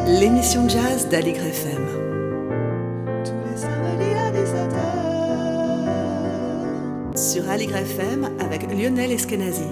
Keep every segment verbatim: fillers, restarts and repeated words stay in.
L'émission de jazz d'Aligre F M. Tous les samedis à dix-sept heures. Sur Aligre F M avec Lionel Eskenazi.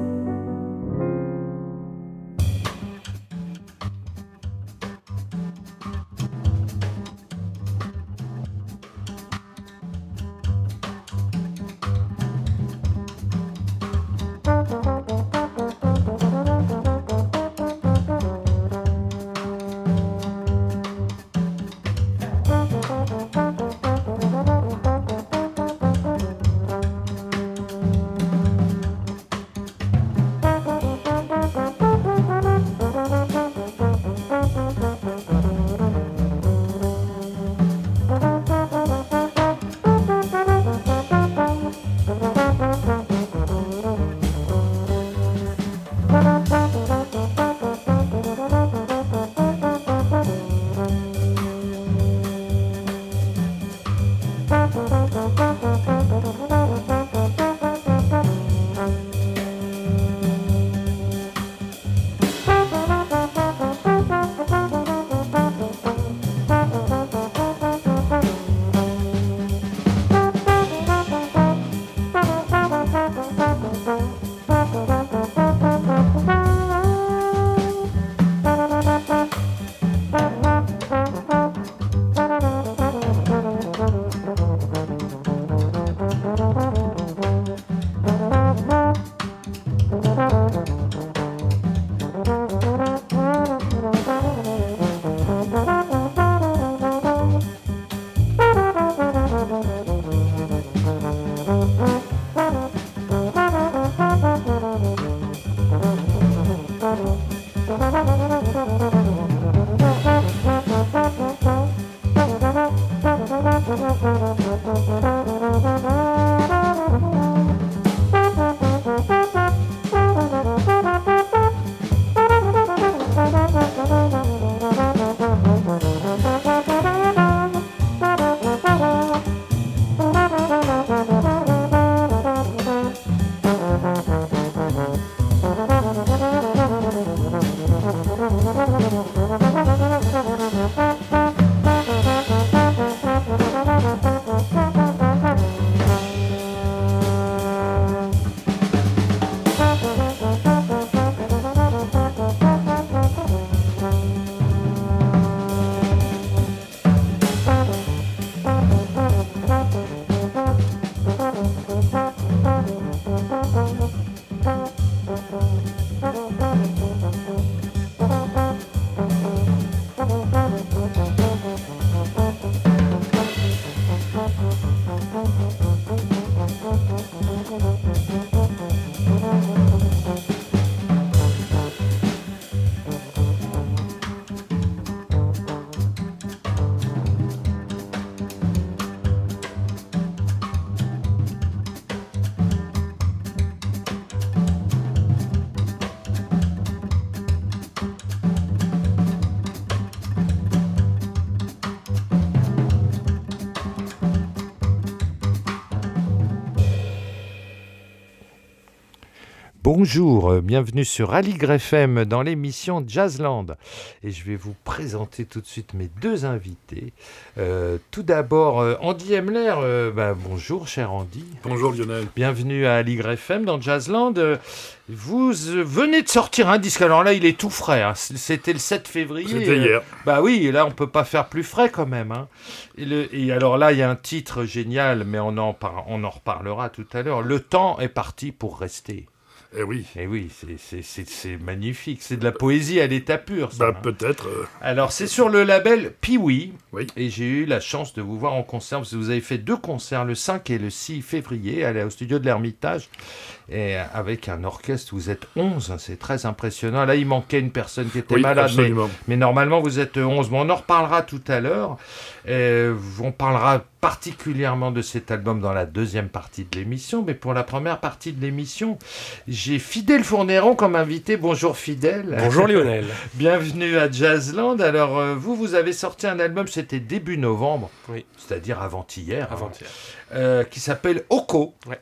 Bonjour, bienvenue sur Aligre F M dans l'émission Jazzland. Et je vais vous présenter tout de suite mes deux invités. Euh, tout d'abord, euh, Andy Emler. Euh, bah, bonjour, cher Andy. Bonjour, Lionel. Bienvenue à Aligre F M dans Jazzland. Euh, vous euh, venez de sortir un disque. Alors là, il est tout frais. Hein. C'était le sept février. C'était euh, hier. Bah oui, et là, on peut pas faire plus frais quand même. Hein. Et, le, et alors là, il y a un titre génial, mais on en, par, on en reparlera tout à l'heure. Le temps est parti pour rester. Eh oui. Eh oui, c'est, c'est, c'est, c'est magnifique. C'est de la poésie à l'état pur, ça. Bah, hein. peut-être. Euh... Alors, c'est sur le label Pee-Wee. Oui. Et j'ai eu la chance de vous voir en concert, parce que vous avez fait deux concerts, le cinq et le six février, au studio de l'Ermitage. Et avec un orchestre, vous êtes onze, hein, c'est très impressionnant. Là, il manquait une personne qui était oui, malade, mais, mais normalement, vous êtes onze. Bon, on en reparlera tout à l'heure. Euh, on parlera particulièrement de cet album dans la deuxième partie de l'émission, mais pour la première partie de l'émission, j'ai Fidèle Fournéron comme invité. Bonjour Fidèle. Bonjour Lionel. Bienvenue à Jazzland. Alors, euh, vous, vous avez sorti un album, c'était début novembre, oui. c'est-à-dire avant-hier, avant-hier. Hein, euh, qui s'appelle Oko. Ouais.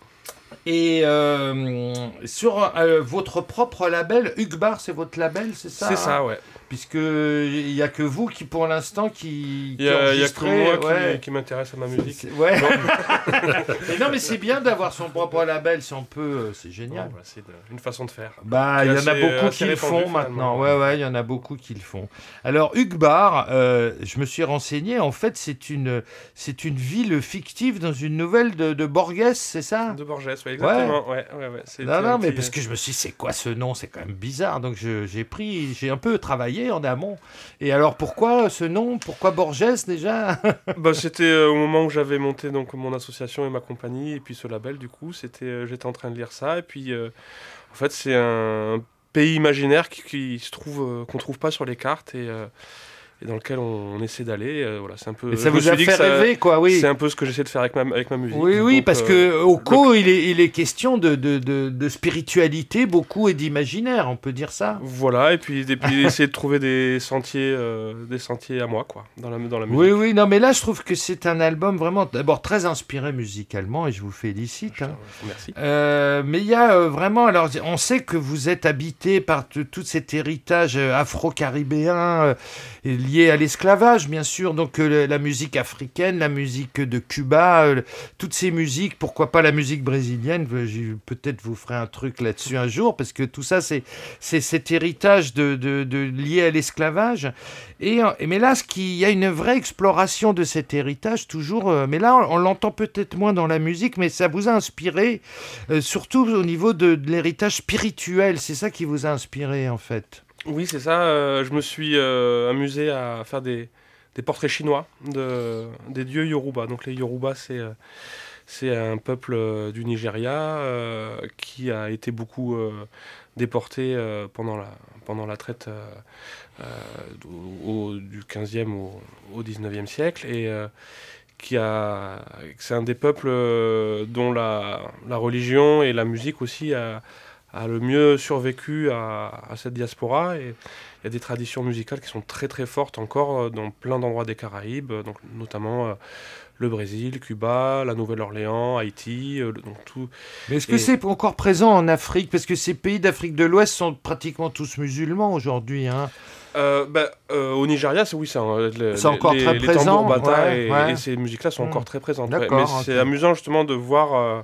Et euh, sur euh, votre propre label, Ugbar, c'est votre label, c'est ça? C'est ça, ouais. puisque il y a que vous qui pour l'instant qui, il y a, il y a que moi ouais. qui, qui m'intéresse à ma musique. C'est, ouais. Mais non, mais c'est bien d'avoir son propre label, si on peut, c'est génial. Ouais, voilà, c'est une façon de faire. Bah, il y en a beaucoup qui le font maintenant. Ouais, ouais, il y en a beaucoup qui le font. Alors, Hugues Barr, euh, je me suis renseigné. En fait, c'est une, c'est une ville fictive dans une nouvelle de, de Borges, c'est ça ? De Borges, oui, exactement. Ouais. Ouais, ouais, ouais. C'est non, non, mais petit... parce que je me suis dit, c'est quoi ce nom ? C'est quand même bizarre. Donc, je, j'ai pris, j'ai un peu travaillé en amont. Et alors, pourquoi ce nom ? Pourquoi Borges déjà ? Bah, c'était euh, au moment où j'avais monté donc mon association et ma compagnie et puis ce label. Du coup, c'était, euh, j'étais en train de lire ça et puis euh, en fait, c'est un pays imaginaire qui, qui se trouve euh, qu'on trouve pas sur les cartes et euh, et dans lequel on, on essaie d'aller. Euh, voilà, c'est un peu. Et ça vous a fait rêver, ça, quoi, oui. C'est un peu ce que j'essaie de faire avec ma, avec ma musique. Oui, oui, donc, parce euh, que au co, le... il est, il est question de, de, de, de spiritualité beaucoup et d'imaginaire, on peut dire ça. Voilà, et puis, et puis essayer de trouver des sentiers, euh, des sentiers à moi, quoi, dans la, dans la musique. Oui, oui, non, mais là, je trouve que c'est un album vraiment, d'abord très inspiré musicalement, et je vous félicite. Je, hein. Merci. Euh, mais il y a euh, vraiment, alors, on sait que vous êtes habité par t- tout cet héritage afro-caribéen euh, lié à l'esclavage. Bien sûr, donc euh, la musique africaine, la musique de Cuba, euh, toutes ces musiques, pourquoi pas la musique brésilienne, je, peut-être vous ferez un truc là-dessus un jour, parce que tout ça, c'est, c'est cet héritage de, de, de, lié à l'esclavage. Et, mais là, il y a une vraie exploration de cet héritage, toujours, euh, mais là, on, on l'entend peut-être moins dans la musique, mais ça vous a inspiré, euh, surtout au niveau de, de l'héritage spirituel, c'est ça qui vous a inspiré, en fait. Oui, c'est ça. Euh, je me suis euh, amusé à faire des, des portraits chinois de, des dieux Yoruba. Donc les Yoruba, c'est, euh, c'est un peuple euh, du Nigeria euh, qui a été beaucoup euh, déporté euh, pendant, la, pendant la traite euh, euh, au, du quinzième au, au dix-neuvième siècle. Et euh, qui a, c'est un des peuples euh, dont la, la religion et la musique aussi a... a le mieux survécu à, à cette diaspora, et il y a des traditions musicales qui sont très très fortes encore dans plein d'endroits des Caraïbes, donc notamment euh, le Brésil, Cuba, la Nouvelle-Orléans, Haïti, euh, donc tout. Mais est-ce que et... c'est encore présent en Afrique ? Parce que ces pays d'Afrique de l'Ouest sont pratiquement tous musulmans aujourd'hui, hein. Euh, bah, euh, au Nigeria, c'est, oui, c'est, euh, les, c'est encore les, très les présent. tambours bata ouais, et, ouais. et ces musiques-là sont mmh. encore très présentes. Ouais. Mais okay. c'est amusant justement de voir... Euh,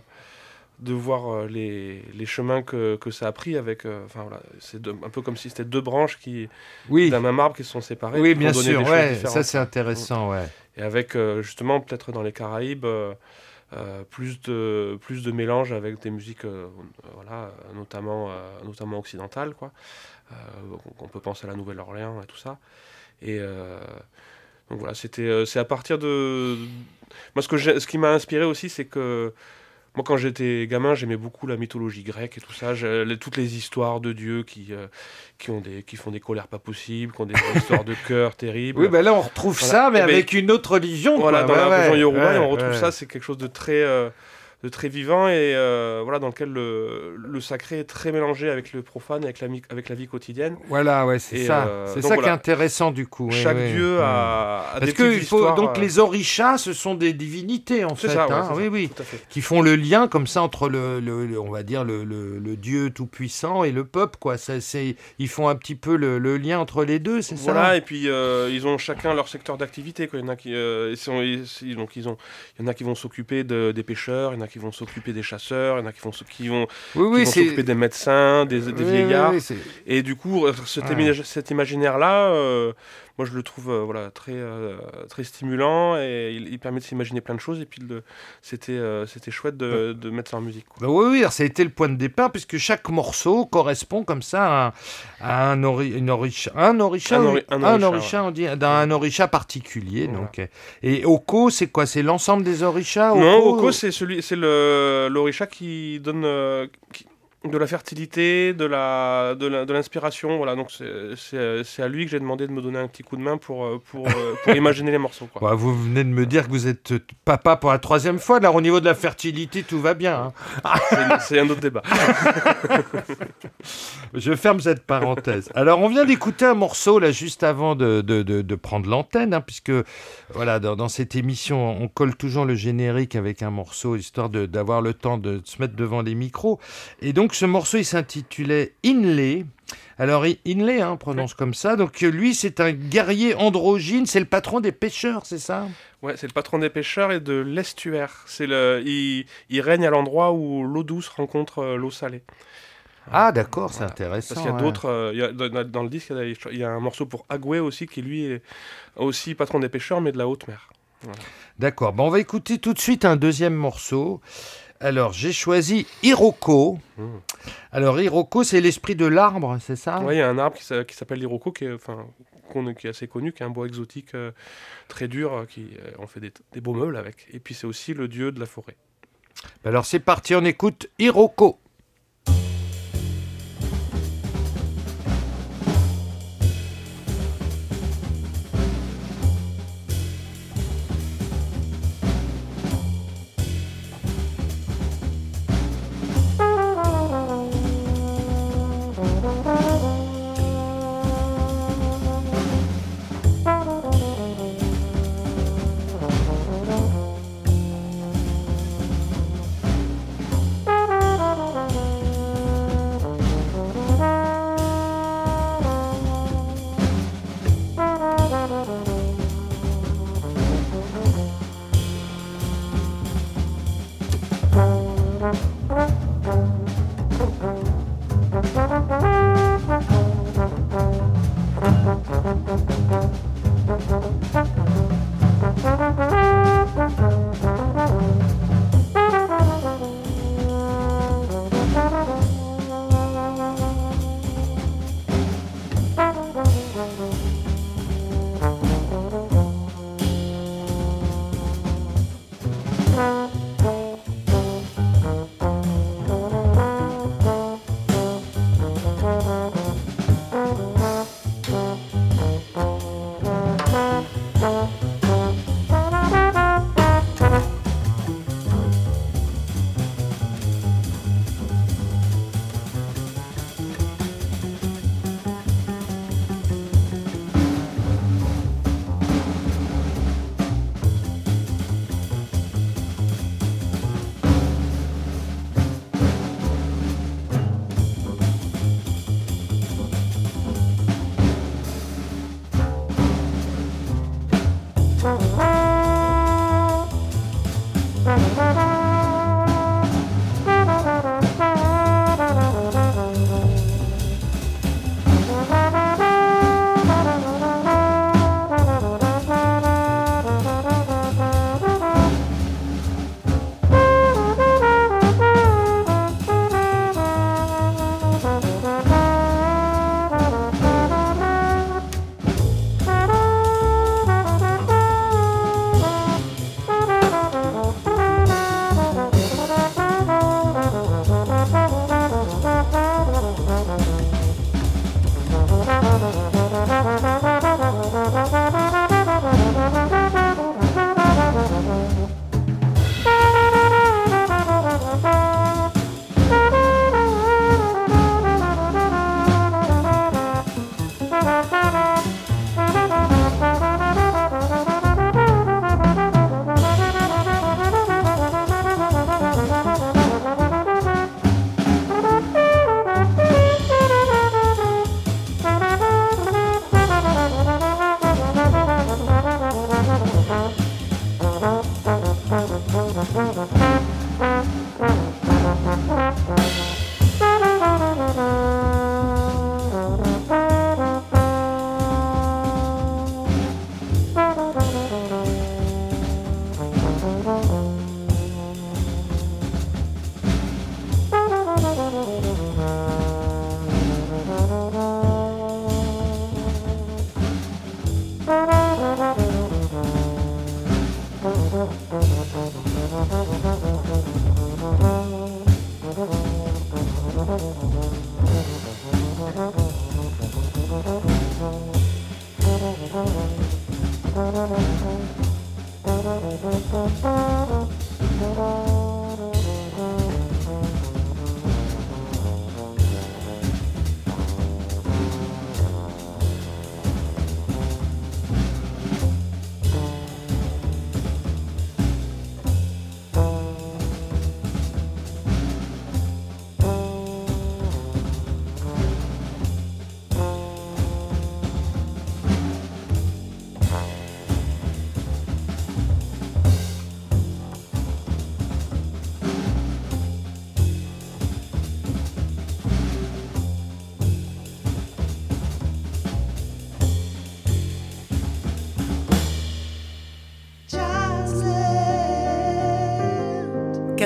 de voir euh, les, les chemins que, que ça a pris avec... Euh, enfin, voilà, c'est de, un peu comme si c'était deux branches qui, oui. d'un même arbre qui se sont séparées. Oui, bien sûr, des ouais, ça c'est intéressant. Ouais. Et avec, euh, justement, peut-être dans les Caraïbes, euh, euh, plus, de, plus de mélange avec des musiques, euh, voilà, notamment, euh, notamment occidentales, quoi. Euh, on peut penser à la Nouvelle-Orléans et tout ça. Et... Euh, donc voilà, c'était, euh, c'est à partir de... Moi, ce, que j'ai, ce qui m'a inspiré aussi, c'est que moi, quand j'étais gamin, j'aimais beaucoup la mythologie grecque et tout ça. Je, les, toutes les histoires de dieux qui, euh, qui, ont des, qui font des colères pas possibles, qui ont des histoires de cœur terribles. Oui, ben là, on retrouve voilà. ça, mais et avec ben, une autre religion. Voilà, quoi. dans ouais, la religion ouais, Yoruba, ouais, et on retrouve ouais. ça, c'est quelque chose de très... Euh, de très vivant et euh, voilà, dans lequel le, le sacré est très mélangé avec le profane, avec la, avec la vie quotidienne. Voilà, ouais, c'est et ça. Euh, c'est ça voilà. qui est intéressant du coup. Chaque ouais, dieu ouais. a, a Parce des que petites il faut, histoires. Donc les orishas, ce sont des divinités en c'est fait. Ça, ouais, hein, c'est oui, ça, oui. tout à fait. Qui font le lien comme ça entre le, le, le on va dire le, le, le dieu tout puissant et le peuple, quoi. Ça, c'est, ils font un petit peu le, le lien entre les deux, c'est voilà, ça. Voilà, et puis euh, ils ont chacun leur secteur d'activité. Quoi. Il y en a qui, euh, ils sont, ils, donc ils ont, il y en a qui vont s'occuper de, des pêcheurs, il y en a qui vont s'occuper des chasseurs, il y en a qui vont qui vont, oui, oui, qui vont s'occuper des médecins, des, des oui, vieillards. Oui, oui, et du coup, cet, ouais. imag- cet imaginaire-là, euh, moi je le trouve euh, voilà, très, euh, très stimulant et il, il permet de s'imaginer plein de choses. Et puis le, c'était, euh, c'était chouette de, de mettre ça en musique. Quoi. Bah oui, oui, alors ça a été le point de départ puisque chaque morceau correspond comme ça à, à un, ori- une orisha, un orisha, un, ori- un, un orisha, ouais. on dit, dans un orisha particulier. Voilà. Donc. Et Oko, c'est quoi ? C'est l'ensemble des orishas ? Non, Oko, Oko c'est, celui, c'est le, l'orisha qui donne euh, qui, de la fertilité, de, la, de, la, de l'inspiration. Voilà, donc c'est, c'est, c'est à lui que j'ai demandé de me donner un petit coup de main pour, pour, pour imaginer les morceaux. Quoi. Bah, vous venez de me dire que vous êtes papa pour la troisième fois. Là, au niveau de la fertilité, tout va bien. Hein. c'est, c'est un autre débat. Je ferme cette parenthèse. Alors, on vient d'écouter un morceau là juste avant de, de, de, de prendre l'antenne, hein, puisque voilà, dans, dans cette émission, on colle toujours le générique avec un morceau, histoire de, d'avoir le temps de se mettre devant les micros. Et donc, ce morceau, il s'intitulait Inlay. Alors, I- Inlay, hein, on prononce comme ça. Donc, euh, lui, c'est un guerrier androgyne. C'est le patron des pêcheurs, c'est ça? Ouais, c'est le patron des pêcheurs et de l'estuaire. C'est le, il, il règne à l'endroit où l'eau douce rencontre euh, l'eau salée. Ah, d'accord, c'est Voilà. intéressant. Parce qu'il y a ouais. d'autres. euh, il y a- dans, dans le disque, il y a, il y a un morceau pour Agoué aussi, qui lui est aussi patron des pêcheurs, mais de la haute mer. D'accord. Bon, on va écouter tout de suite un deuxième morceau. Alors, j'ai choisi Iroko. Mmh. Alors, Iroko, c'est l'esprit de l'arbre, c'est ça? Ouais, il y a un arbre qui, s'a- qui s'appelle l'Iroko, qui est, enfin, qu'on- qui est assez connu, qui est un bois exotique euh, très dur, euh, qui euh, on fait des, des beaux meubles avec. Et puis c'est aussi le dieu de la forêt. Alors, c'est parti, on écoute Iroko.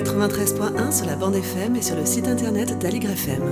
quatre-vingt-treize point un sur la bande F M et sur le site internet d'Aligre F M.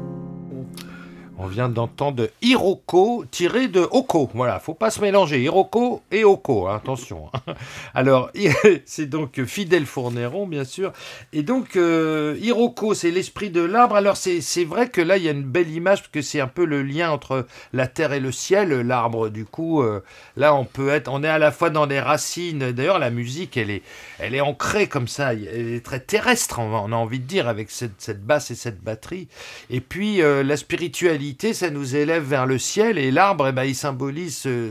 On vient d'entendre Hiroko tiré de Oko. Voilà, faut pas se mélanger. Hiroko et Oko, hein, attention. Alors, c'est donc Fidèle Fourneron, bien sûr. Et donc, euh, Hiroko, c'est l'esprit de l'arbre. Alors, c'est, c'est vrai que là, il y a une belle image, parce que c'est un peu le lien entre la terre et le ciel, l'arbre. Du coup, euh, là, on peut être... On est à la fois dans les racines. D'ailleurs, la musique, elle est, elle est ancrée comme ça. Elle est très terrestre, on a envie de dire, avec cette, cette basse et cette batterie. Et puis, euh, la spiritualité, ça nous élève vers le ciel, et l'arbre, eh ben, il symbolise euh,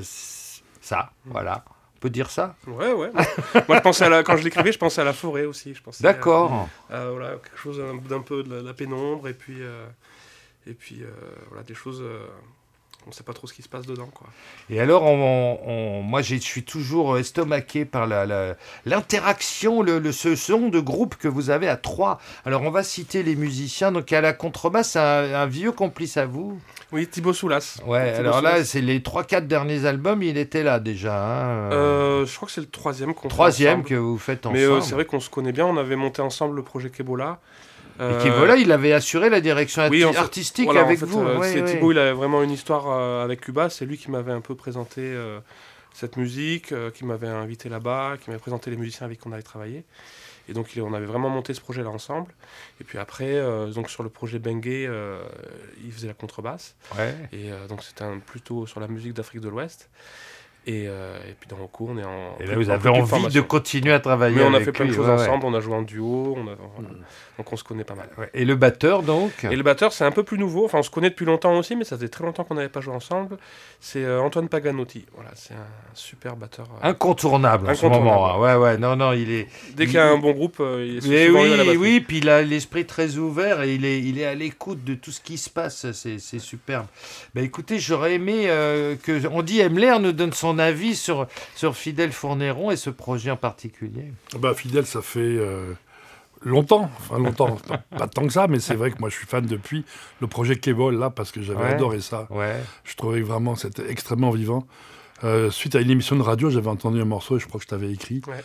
ça, voilà. On peut dire ça ? Ouais, ouais. Moi, moi je pensais à la, quand je l'écrivais, je pensais à la forêt aussi. Je pensais D'accord. À, à, voilà, quelque chose d'un peu de la, de la pénombre, et puis, euh, et puis euh, voilà, des choses... Euh, on ne sait pas trop ce qui se passe dedans, quoi. Et alors, on, on, moi, je suis toujours estomaqué par la, la, l'interaction, le, le, ce son de groupe que vous avez à trois. Alors, on va citer les musiciens. Donc, à la contrebasse, c'est un, un vieux complice à vous. Oui, Thibaut Soulas. Ouais, Thibaut alors Soulas. là, c'est les trois quatre derniers albums, il était là déjà. Hein. Euh, je crois que c'est le troisième qu'on Troisième fait ensemble. que vous faites ensemble. Mais euh, c'est vrai qu'on se connaît bien. On avait monté ensemble le projet Kebola. Et qui, voilà, il avait assuré la direction arti- oui, en fait, artistique voilà, avec en fait, vous. Euh, ouais, c'est ouais. Thibaut, il avait vraiment une histoire euh, avec Cuba. C'est lui qui m'avait un peu présenté euh, cette musique, euh, qui m'avait invité là-bas, qui m'avait présenté les musiciens avec qui on avait travaillé. Et donc, il, on avait vraiment monté ce projet-là ensemble. Et puis après, euh, donc sur le projet Bengue, euh, il faisait la contrebasse. Ouais. Et euh, donc, c'était un, plutôt sur la musique d'Afrique de l'Ouest. Et, euh, et puis dans Oko, on est en... Et là, vous avez envie de continuer à travailler Mais on a avec fait plein lui, de choses ouais, ensemble, ouais. on a joué en duo, on a, voilà. Donc on se connaît pas mal. Ouais. Et le batteur, donc Et le batteur, c'est un peu plus nouveau, enfin on se connaît depuis longtemps aussi, mais ça faisait très longtemps qu'on n'avait pas joué ensemble. C'est euh, Antoine Paganotti, voilà, c'est un super batteur. Euh... Incontournable en Incontournable. ce moment. Hein. Ouais, ouais, non, non, il est... Dès il... qu'il y a un bon groupe, euh, il est mais souvent oui, à la batterie. oui, puis il a l'esprit très ouvert et il est, il est à l'écoute de tout ce qui se passe, c'est, c'est superbe. Bah, écoutez, j'aurais aimé euh, que... On dit Emler nous donne son avis sur, sur Fidèle Fourneron et ce projet en particulier. Bah, Fidèle, ça fait euh, longtemps, enfin longtemps, pas, pas tant que ça, mais c'est vrai que moi je suis fan depuis le projet Kebol, là, parce que j'avais Ouais. adoré ça. Ouais. Je trouvais que vraiment c'était extrêmement vivant. Euh, suite à une émission de radio, j'avais entendu un morceau et je crois que je t'avais écrit. Ouais.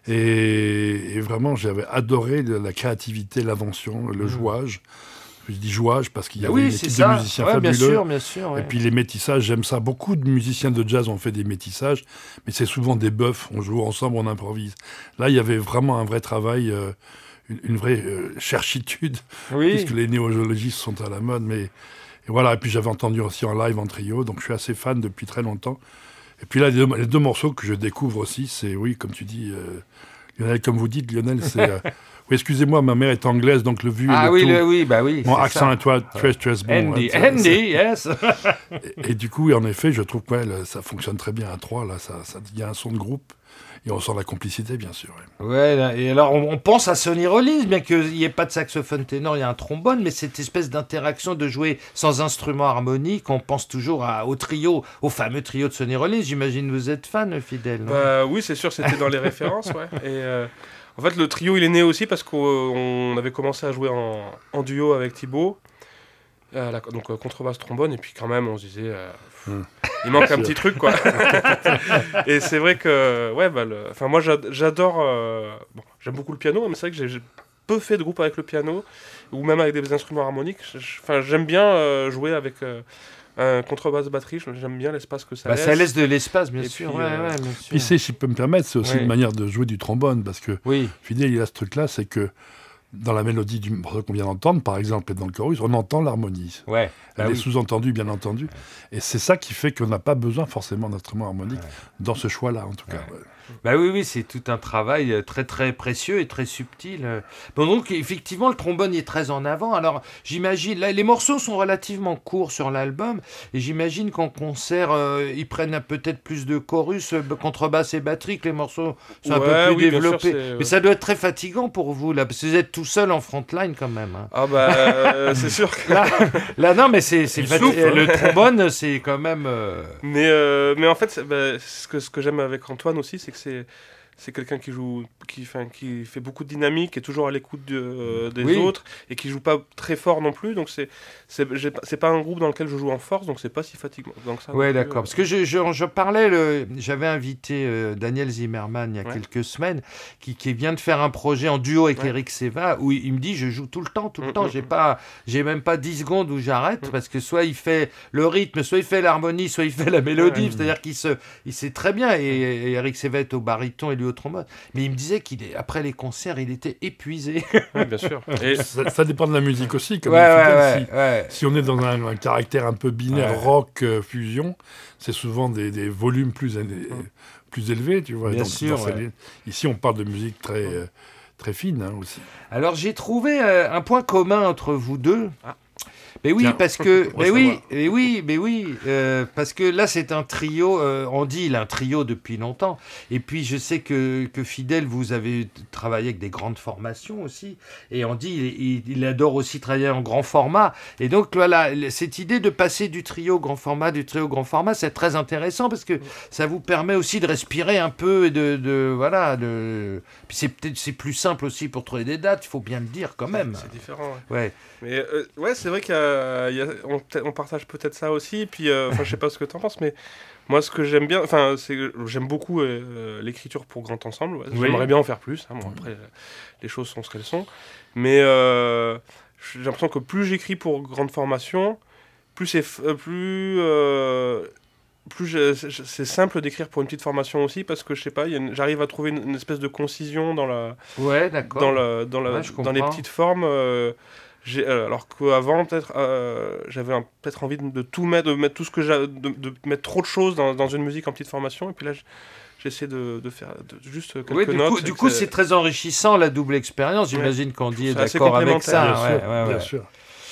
Et, et vraiment, j'avais adoré la, la créativité, l'invention, le Mmh. jouage. Je dis jouage parce qu'il y avait Oui, une c'est équipe ça. de musiciens Ouais, fabuleux. bien sûr, bien sûr. Ouais. Et puis les métissages, j'aime ça. Beaucoup de musiciens de jazz ont fait des métissages, mais c'est souvent des bœufs. On joue ensemble, on improvise. Là, il y avait vraiment un vrai travail, euh, une, une vraie euh, cherchitude, oui. puisque les néologistes sont à la mode. Mais et voilà. Et puis j'avais entendu aussi en live en trio, donc je suis assez fan depuis très longtemps. Et puis là, les deux, les deux morceaux que je découvre aussi, c'est, oui, comme tu dis, euh, Lionel, comme vous dites, Lionel, c'est... Euh, oui, excusez-moi, ma mère est anglaise, donc le vu et Ah le oui, tout. le, oui, bah oui. Mon c'est accent ça. à toi, très, très bon. Andy, hein, ça- Andy, yes. Et, et du coup, en effet, je trouve que ouais, là, ça fonctionne très bien à trois. Là, ça, ça, il y a un son de groupe et on sent la complicité, bien sûr. Ouais. Ouais, là, et alors on, on pense à Sonny Rollins, bien qu'il n'y ait pas de saxophone ténor, il y a un trombone, mais cette espèce d'interaction de jouer sans instrument harmonique, on pense toujours à, au trio, au fameux trio de Sonny Rollins. J'imagine que vous êtes fan, Fidèle. Non Bah, oui, c'est sûr, c'était dans les références, ouais. Et euh, en fait, le trio, il est né aussi parce qu'on avait commencé à jouer en, en duo avec Thibaut. Euh, la- donc euh, contrebasse, trombone, et puis quand même, on se disait, euh, pff, Mm. il manque un petit truc, quoi. Et c'est vrai que, ouais, bah, le- enfin, moi, j'ad- j'adore, euh, bon, j'aime beaucoup le piano, mais c'est vrai que j'ai- j'ai peu fait de groupe avec le piano, ou même avec des instruments harmoniques. Je- je- Enfin, j'aime bien euh, jouer avec euh, un contrebasse batterie, je- j'aime bien l'espace que ça bah, laisse. ça laisse de l'espace, bien Et sûr. puis, ouais, euh, ouais, bien sûr. Puis c'est, si je peux me permettre, c'est aussi Oui. une manière de jouer du trombone, parce que Oui, Fidèle, il a ce truc-là, c'est que dans la mélodie du morceau qu'on vient d'entendre, par exemple, et dans le chorus, on entend l'harmonie. ouais. Elle Bah est oui. sous-entendue, bien entendu. Et c'est ça qui fait qu'on n'a pas besoin forcément d'instruments harmoniques, dans ce choix-là, en tout cas. Ouais. Bah oui, oui, c'est tout un travail euh, très très précieux et très subtil. euh. Bon, donc effectivement, le trombone est très en avant. Alors j'imagine, là, les morceaux sont relativement courts sur l'album, et j'imagine qu'en concert, euh, ils prennent un- peut-être plus de chorus, euh, contrebasse et batterie, que les morceaux sont un Ouais, peu plus oui, bien sûr, développés. c'est- Mais ça doit être très fatigant pour vous, là, parce que vous êtes tout seul en frontline quand même. hein. Ah bah, euh, c'est sûr que... Là, là, non, mais c'est, c'est Il fati- souffle, hein. le trombone, c'est quand même. euh, Mais, euh, mais en fait, c'est- bah, ce que, ce que j'aime avec Antoine aussi, c'est que c'est, c'est quelqu'un qui joue, qui, enfin, qui fait beaucoup de dynamique, qui est toujours à l'écoute de, euh, des Oui. autres et qui joue pas très fort non plus. Donc c'est, c'est, j'ai pas- c'est pas un groupe dans lequel je joue en force, donc c'est pas si fatigant. Donc ça, Ouais, non plus, d'accord. euh, Parce que je, je, je parlais, le... j'avais invité euh, Daniel Zimmerman il y a Ouais. quelques semaines, qui, qui vient de faire un projet en duo avec Ouais. Eric Seva, où il, il me dit je joue tout le temps, tout le Mm, temps. mm, J'ai mm. pas, j'ai même pas dix secondes où j'arrête, Mm. parce que soit il fait le rythme, soit il fait l'harmonie, soit il fait la mélodie. Ouais. C'est-à-dire qu'il se, il sait très bien. Et, et Eric Seva est au baryton et lui au trombone. Mais il me disait qu'il est, après les concerts, il était épuisé. ouais, bien sûr. Et Ça, ça dépend de la musique aussi. Comme ouais, dit ouais, Fidel, ouais, ouais. si, si on est dans un, un caractère un peu binaire, Ouais. rock, euh, fusion, c'est souvent des, des volumes plus, élevés, plus élevés, tu vois. Bien Donc, sûr, dans ces- ouais. Ici, on parle de musique très, euh, très fine hein, aussi. Alors j'ai trouvé euh, un point commun entre vous deux. Ah. Mais oui, Tiens, parce que, on va mais oui, savoir. mais oui, mais oui, euh, parce que là c'est un trio. euh, on dit il a un trio depuis longtemps. Et puis je sais que que Fidel, vous avez travaillé avec des grandes formations aussi. Et on dit il, il- il adore aussi travailler en grand format. Et donc voilà, cette idée de passer du trio au grand format, du trio au grand format, c'est très intéressant parce que ça vous permet aussi de respirer un peu et de, de voilà. De... Puis c'est peut-être c'est plus simple aussi pour trouver des dates. Il faut bien le dire quand même. c'est différent. Ouais. Ouais. Mais euh, ouais, c'est vrai qu'il y a, il y a- on, peut- on partage peut-être ça aussi. Puis, euh, enfin, je sais pas ce que tu en penses, mais moi, ce que j'aime bien, enfin, c'est que j'aime beaucoup euh, l'écriture pour grand ensemble. Ouais. Oui. J'aimerais bien en faire plus. Hein. Bon, après, euh, les choses sont ce qu'elles sont. Mais euh, j'ai l'impression que plus j'écris pour grande formation, plus c'est f- euh, plus euh, plus je- c'est c'est simple d'écrire pour une petite formation aussi, parce que je sais pas, il y a une- j'arrive à trouver une, une espèce de concision dans la Ouais, d'accord. dans, la, dans, la, Ouais, je dans les comprends. petites formes. euh, j'ai- euh, alors qu'avant, peut-être, euh, j'avais un- peut-être envie de, de tout mettre, de mettre tout ce que j'ai, de, de mettre trop de choses dans, dans une musique en petite formation. Et puis là, j- j'essaie de, de faire de- juste quelques Oui, du notes. coup, et du que coup, c'est- c'est très enrichissant la double expérience. J'imagine qu'Andy est C'est assez d'accord avec ça. complémentaire. bien ouais, sûr, ouais, bien ouais. sûr.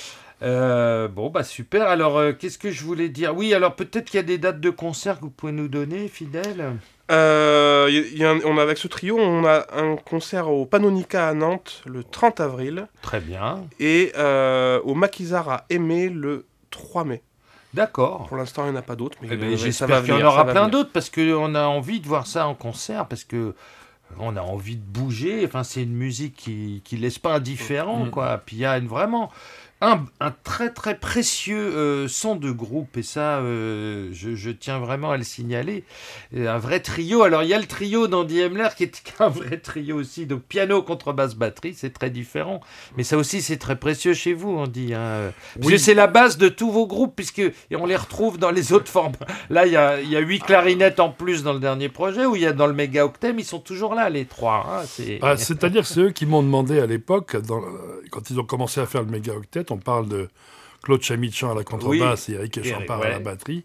Euh, bon, bah super. Alors, euh, qu'est-ce que je voulais dire? Oui, alors peut-être qu'il y a des dates de concert que vous pouvez nous donner, Fidèle. Euh, y- y a un- on a, avec ce trio, on a un concert au Panonica à Nantes le trente avril Très bien. et euh, au Maquisard à Aimé le trois mai. D'accord. Pour l'instant, il n'y en a pas d'autres, mais Eh ben, euh, ça va j'espère qu'il y en venir, aura ça va plein venir. d'autres parce qu'on a envie de voir ça en concert, parce que on a envie de bouger. Enfin, c'est une musique qui qui laisse pas indifférent, Mm. quoi. Puis il y a une, vraiment un, un très très précieux euh, son de groupe, et ça, euh, je, je tiens vraiment à le signaler. Euh, Un vrai trio. Alors il y a le trio d'Andy Hemler qui est un vrai trio aussi. Donc piano, contrebasse, batterie, c'est très différent. Mais ça aussi, c'est très précieux chez vous, Andy. Hein. Parce Oui. que c'est la base de tous vos groupes, puisque et on les retrouve dans les autres formes. Là, il y a, il y a huit clarinettes en plus dans le dernier projet, ou il y a dans le méga octet, mais ils sont toujours là, les trois. Hein. C'est... Ah, c'est-à-dire que c'est eux qui m'ont demandé à l'époque, dans le- quand ils ont commencé à faire le méga octet, on parle de Claude Chamichan à la contrebasse et Eric Eric, Champard ouais. à la batterie.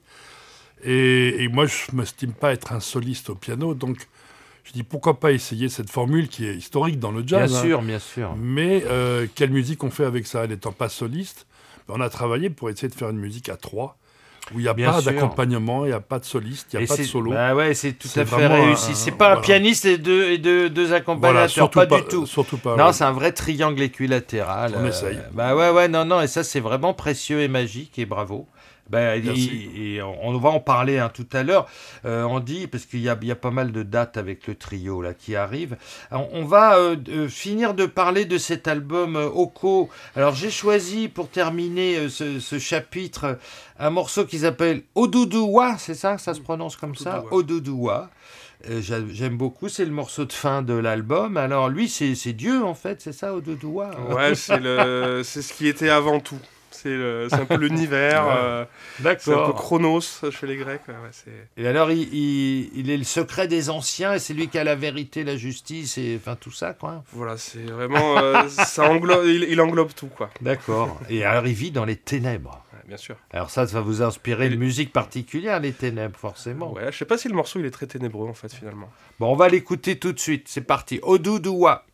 Et, et moi, je ne m'estime pas être un soliste au piano, donc je dis pourquoi pas essayer cette formule qui est historique dans le Bien jazz. hein. sûr, bien sûr. Mais euh, quelle musique on fait avec ça? Elle n'étant pas soliste, ben, on a travaillé pour essayer de faire une musique à trois, où il n'y a Bien pas sûr. d'accompagnement, il n'y a pas de soliste, il n'y a Et pas de c'est- solo. Bah ouais, c'est tout C'est à fait vraiment réussi. un- c'est pas un voilà. pianiste et deux, et deux, deux Voilà, accompagnateurs, surtout pas, pas, du tout. Surtout pas. Non, ouais. c'est un vrai triangle équilatéral. On essaye. Bah ouais, ouais, non, non, et ça, c'est vraiment précieux et magique, et bravo. Ben, Merci. et, et on on va en parler hein, tout à l'heure. Euh, on dit, parce qu'il y a, il y a pas mal de dates avec le trio là, qui arrivent. Alors, on va euh, euh, finir de parler de cet album euh, Oko. Alors j'ai choisi pour terminer euh, ce, ce chapitre euh, un morceau qui s'appelle Odoudoua, c'est ça, ça se prononce comme ça, Odoudoua. Euh, j'a- J'aime beaucoup, c'est le morceau de fin de l'album. Alors lui, c'est c'est Dieu en fait, c'est ça, Odoudoua. Ouais, c'est le, c'est ce qui était avant tout. C'est, le, c'est un peu l'univers. Ouais. euh, c'est un peu D'accord. Chronos chez les Grecs. Ouais, ouais, c'est... Et alors, il, il, il est le secret des anciens, et c'est lui qui a la vérité, la justice, et enfin tout ça, quoi. Voilà, c'est vraiment. euh, ça englobe, il, il englobe tout, quoi. D'accord. Et alors, il vit dans les ténèbres. Ouais, bien sûr. Alors ça, ça va vous inspirer Et une le- musique particulière, les ténèbres, forcément. Ouais, je sais pas si le morceau il est très ténébreux en fait finalement. Bon, on va l'écouter tout de suite. C'est parti. Odoudoua.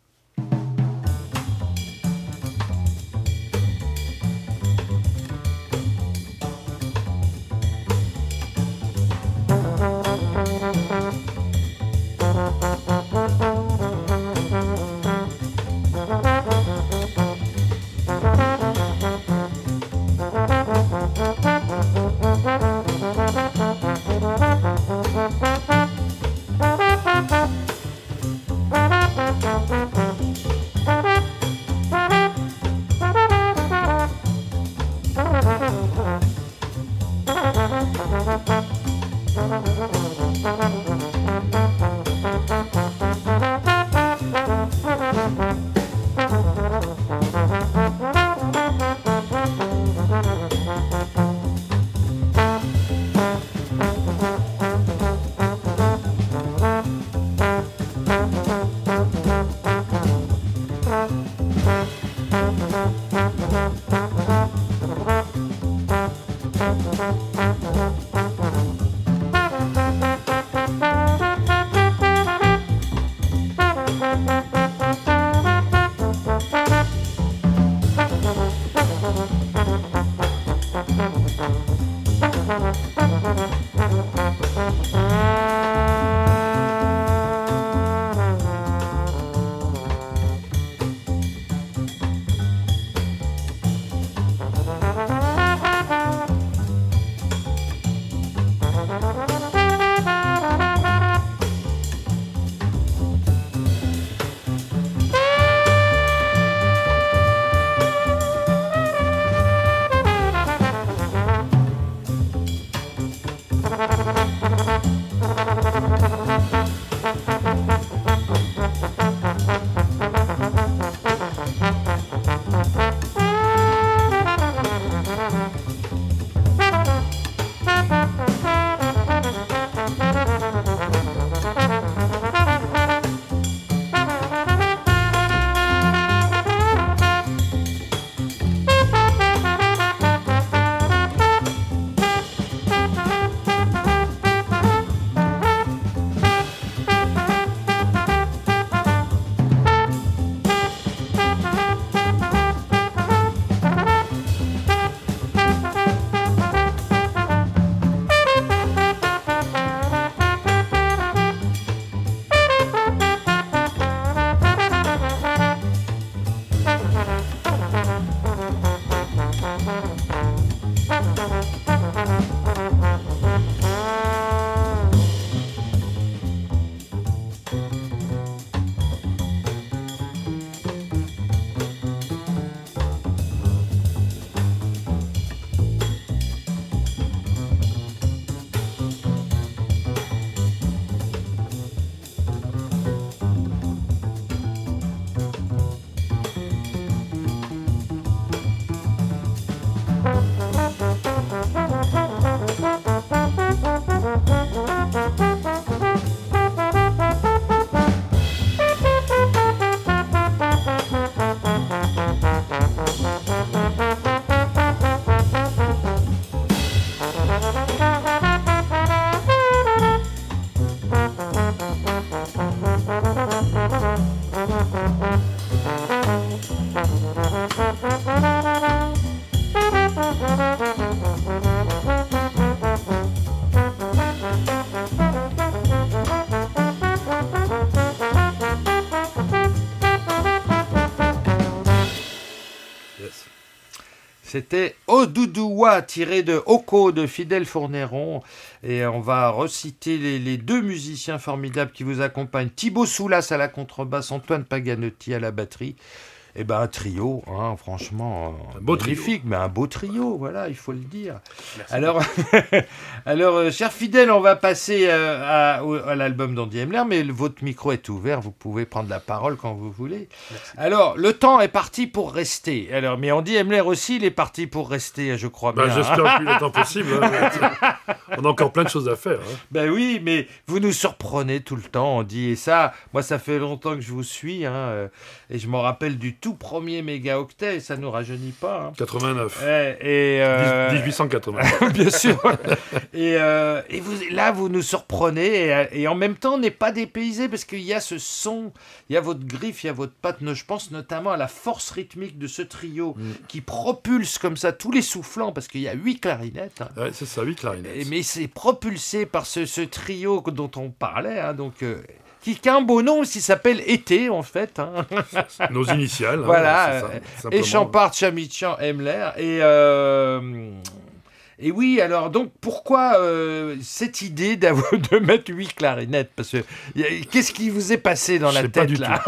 C'était Odoudoua, tiré de Oko de Fidèle Fournéron. Et on va reciter les, les deux musiciens formidables qui vous accompagnent. Thibaut Soulas à la contrebasse, Antoine Paganotti à la batterie. Eh ben un trio, hein, franchement, un beau magnifique, trio. mais un beau trio, voilà, il faut le dire. Merci. Alors, alors euh, cher fidèle, on va passer euh, à, au- à l'album d'Andy Hemler, mais le- votre micro est ouvert, vous pouvez prendre la parole quand vous voulez. Merci. Alors, le temps est parti pour rester. Alors, mais Andy Hemler aussi, il est parti pour rester, je crois Bah, bien. j'espère hein. le plus longtemps possible. hein. On a encore plein de choses à faire. hein. Ben oui, mais vous nous surprenez tout le temps, Andy. Et ça, moi, ça fait longtemps que je vous suis, hein, euh, et je m'en rappelle du tout premier mégaoctet, et ça nous rajeunit pas. Hein. quatre-vingt-neuf. Ouais, et euh, dix-huit cent quatre-vingts. bien sûr. Et, euh, et vous, là, vous nous surprenez, et, et en même temps, on n'est pas dépaysé parce qu'il y a ce son, il y a votre griffe, il y a votre patte. Je pense notamment à la force rythmique de ce trio Mm. qui propulse comme ça tous les soufflants, parce qu'il y a huit clarinettes. hein. Ouais, c'est ça, oui, clarinette. Et- mais c'est propulsé par ce, ce trio dont on parlait, hein, donc. euh, qui qui a un beau nom aussi, s'appelle Été en fait. hein. Nos initiales. hein, Voilà, c'est ça, euh, simplement. Et Champard, Chamichan, Hemler. Et, euh, et oui, alors donc pourquoi euh, cette idée d'avoir- de mettre huit clarinettes? Parce que y a- qu'est-ce qui vous est passé dans Je la sais pas tête du là?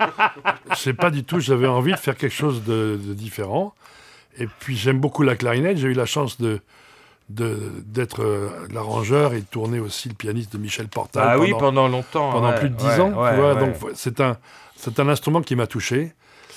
Je sais pas du tout, j'avais envie de faire quelque chose de, de différent. Et puis j'aime beaucoup la clarinette, j'ai eu la chance de de- d'être euh, l'arrangeur et de tourner aussi le pianiste de Michel Portal Ah pendant, oui, pendant longtemps. pendant ouais, plus de dix ouais, ans. ouais, tu vois, ouais. donc c'est un, c'est un instrument qui m'a touché.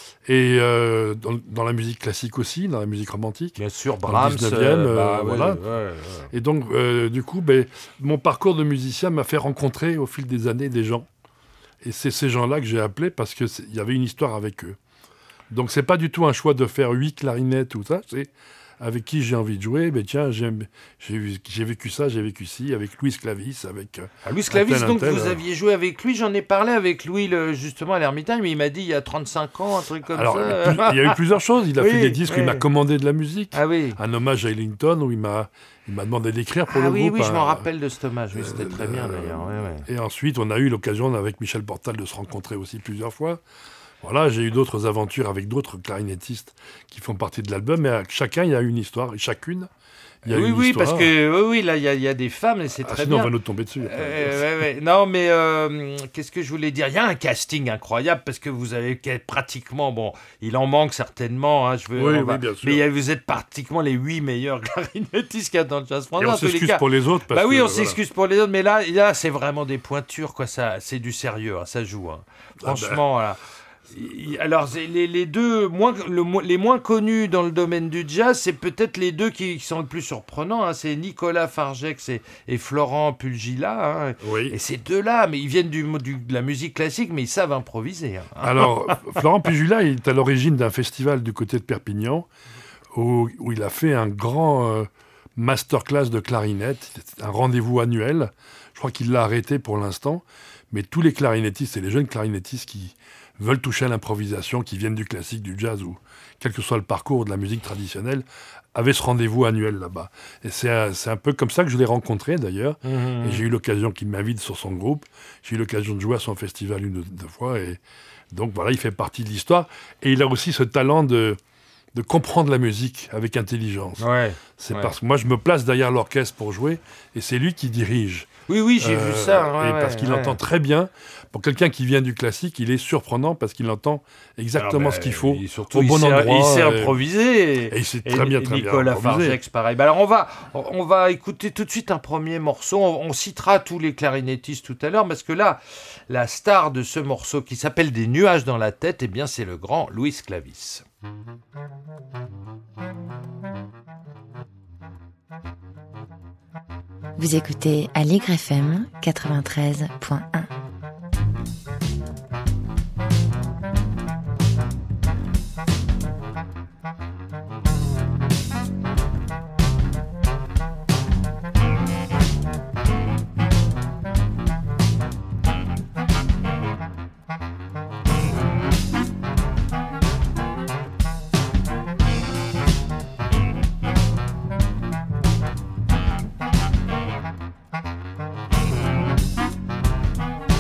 Et euh, dans, dans la musique classique aussi, dans la musique romantique. Bien sûr, Dans le Brahms. dix-neuvième, euh, bah, euh, ouais, voilà. ouais, ouais. Et donc, euh, du coup, ben, mon parcours de musicien m'a fait rencontrer au fil des années des gens. Et c'est ces gens-là que j'ai appelés parce qu'il y avait une histoire avec eux. Donc, c'est pas du tout un choix de faire huit clarinettes ou ça, c'est avec qui j'ai envie de jouer. Ben, tiens, j'aime- j'ai vu- j'ai vécu ça, j'ai vécu ci, avec Louis Clavis, avec... euh, Ah, Louis Clavis, Un tel, un donc tel, vous euh. aviez joué avec lui, j'en ai parlé avec Louis le- justement à l'Ermitage, mais il m'a dit il y a trente-cinq ans, un truc comme Alors, ça. plus- il y a eu plusieurs choses. Il a Oui, fait des disques où il oui. m'a commandé de la musique. Ah oui. Un hommage à Ellington où il m'a il m'a demandé d'écrire pour Ah le oui, groupe. oui, je m'en un- rappelle de cet hommage, oui, c'était euh, très bien euh, d'ailleurs. ouais, ouais. Et ensuite, on a eu l'occasion avec Michel Portal de se rencontrer aussi plusieurs fois. Voilà, j'ai eu d'autres aventures avec d'autres clarinettistes qui font partie de l'album, mais à chacun, il y a une histoire, et chacune, il y a oui, une oui, histoire. parce que oui, oui, là, il y, a- il y a des femmes et c'est Ah, très sinon, bien. on va nous tomber dessus. après. Euh, ouais, ouais. Non, mais euh, qu'est-ce que je voulais dire? Il y a un casting incroyable parce que vous avez pratiquement, bon, il en manque certainement. Hein, je veux, Oui, on oui, va- bien sûr. Mais il y a- vous êtes pratiquement les huit meilleurs clarinettistes qu'il y a dans le jazz Et français. on en tous les s'excuse cas. pour les autres. Parce Bah oui, que, on voilà. s'excuse pour les autres, mais là, là c'est vraiment des pointures, quoi. Ça, c'est du sérieux, hein, ça joue. hein. Franchement, voilà. Il- Alors, c'est les, les deux, moins, le mo- les moins connus dans le domaine du jazz, c'est peut-être les deux qui, qui sont le plus surprenants. hein. C'est Nicolas Fargex et, et Florent Pulgila. hein. Oui. Et ces deux-là, mais ils viennent du, du- de la musique classique, mais ils savent improviser. hein. Alors, Florent Pugila est à l'origine d'un festival du côté de Perpignan où, où il a fait un grand euh, masterclass de clarinette, C'était un rendez-vous annuel. Je crois qu'il l'a arrêté pour l'instant, mais tous les clarinettistes et les jeunes clarinettistes qui veulent toucher à l'improvisation, qui viennent du classique, du jazz ou quel que soit le parcours de la musique traditionnelle, avaient ce rendez-vous annuel là-bas. Et c'est un, c'est un peu comme ça que je l'ai rencontré d'ailleurs. Mhm. Et j'ai eu l'occasion qu'il m'invite sur son groupe. J'ai eu l'occasion de jouer à son festival une ou deux fois. Et donc voilà, il fait partie de l'histoire. Et il a aussi ce talent de, de comprendre la musique avec intelligence. Ouais. C'est ouais. parce que moi, je me place derrière l'orchestre pour jouer. Et c'est lui qui dirige. Oui, oui, j'ai Euh, vu ça. ouais, et parce ouais, qu'il ouais. entend très bien. Pour quelqu'un qui vient du classique, il est surprenant parce qu'il entend exactement Alors, ce bah, qu'il faut et surtout, au il bon sait- endroit. Il sait euh, improviser. Et il sait Et- très bien, et très bien Nicolas improviser. Fargex, pareil. Bah alors on va, on va écouter tout de suite un premier morceau. On, on citera tous les clarinettistes tout à l'heure, parce que là, la star de ce morceau qui s'appelle Des nuages dans la tête, eh bien c'est le grand Louis Clavis. Vous écoutez Aligre F M quatre-vingt-treize point un. Thank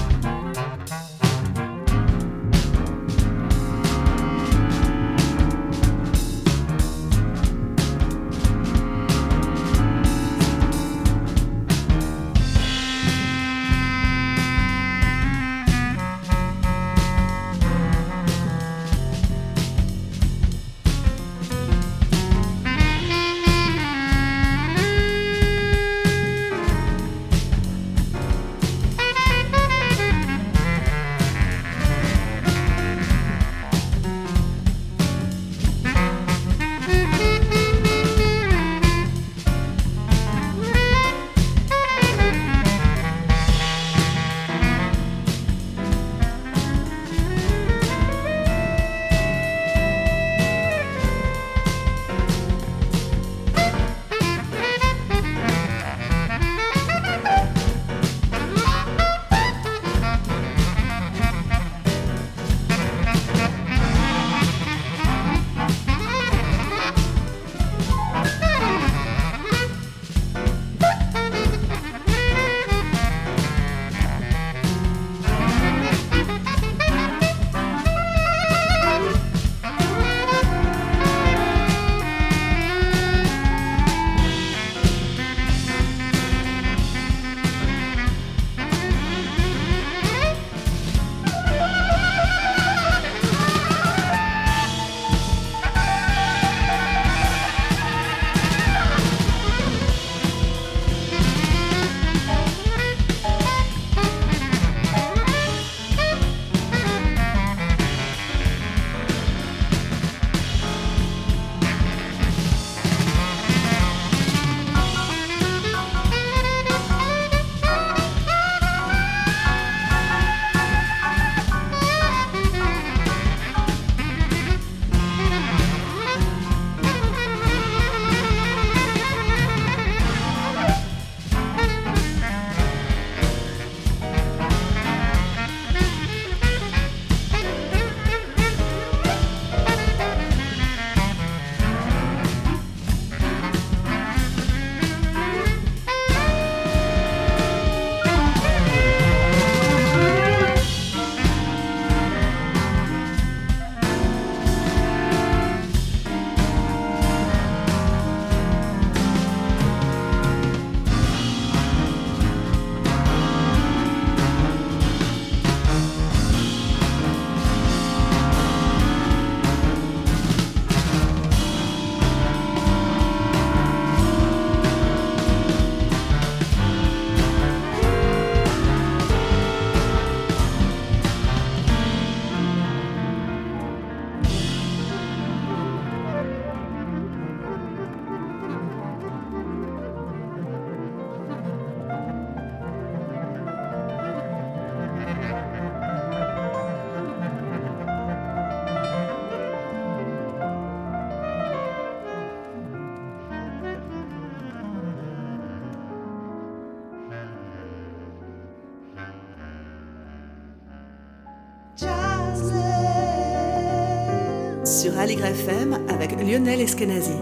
Sur Aligre F M avec Lionel Eskenazi.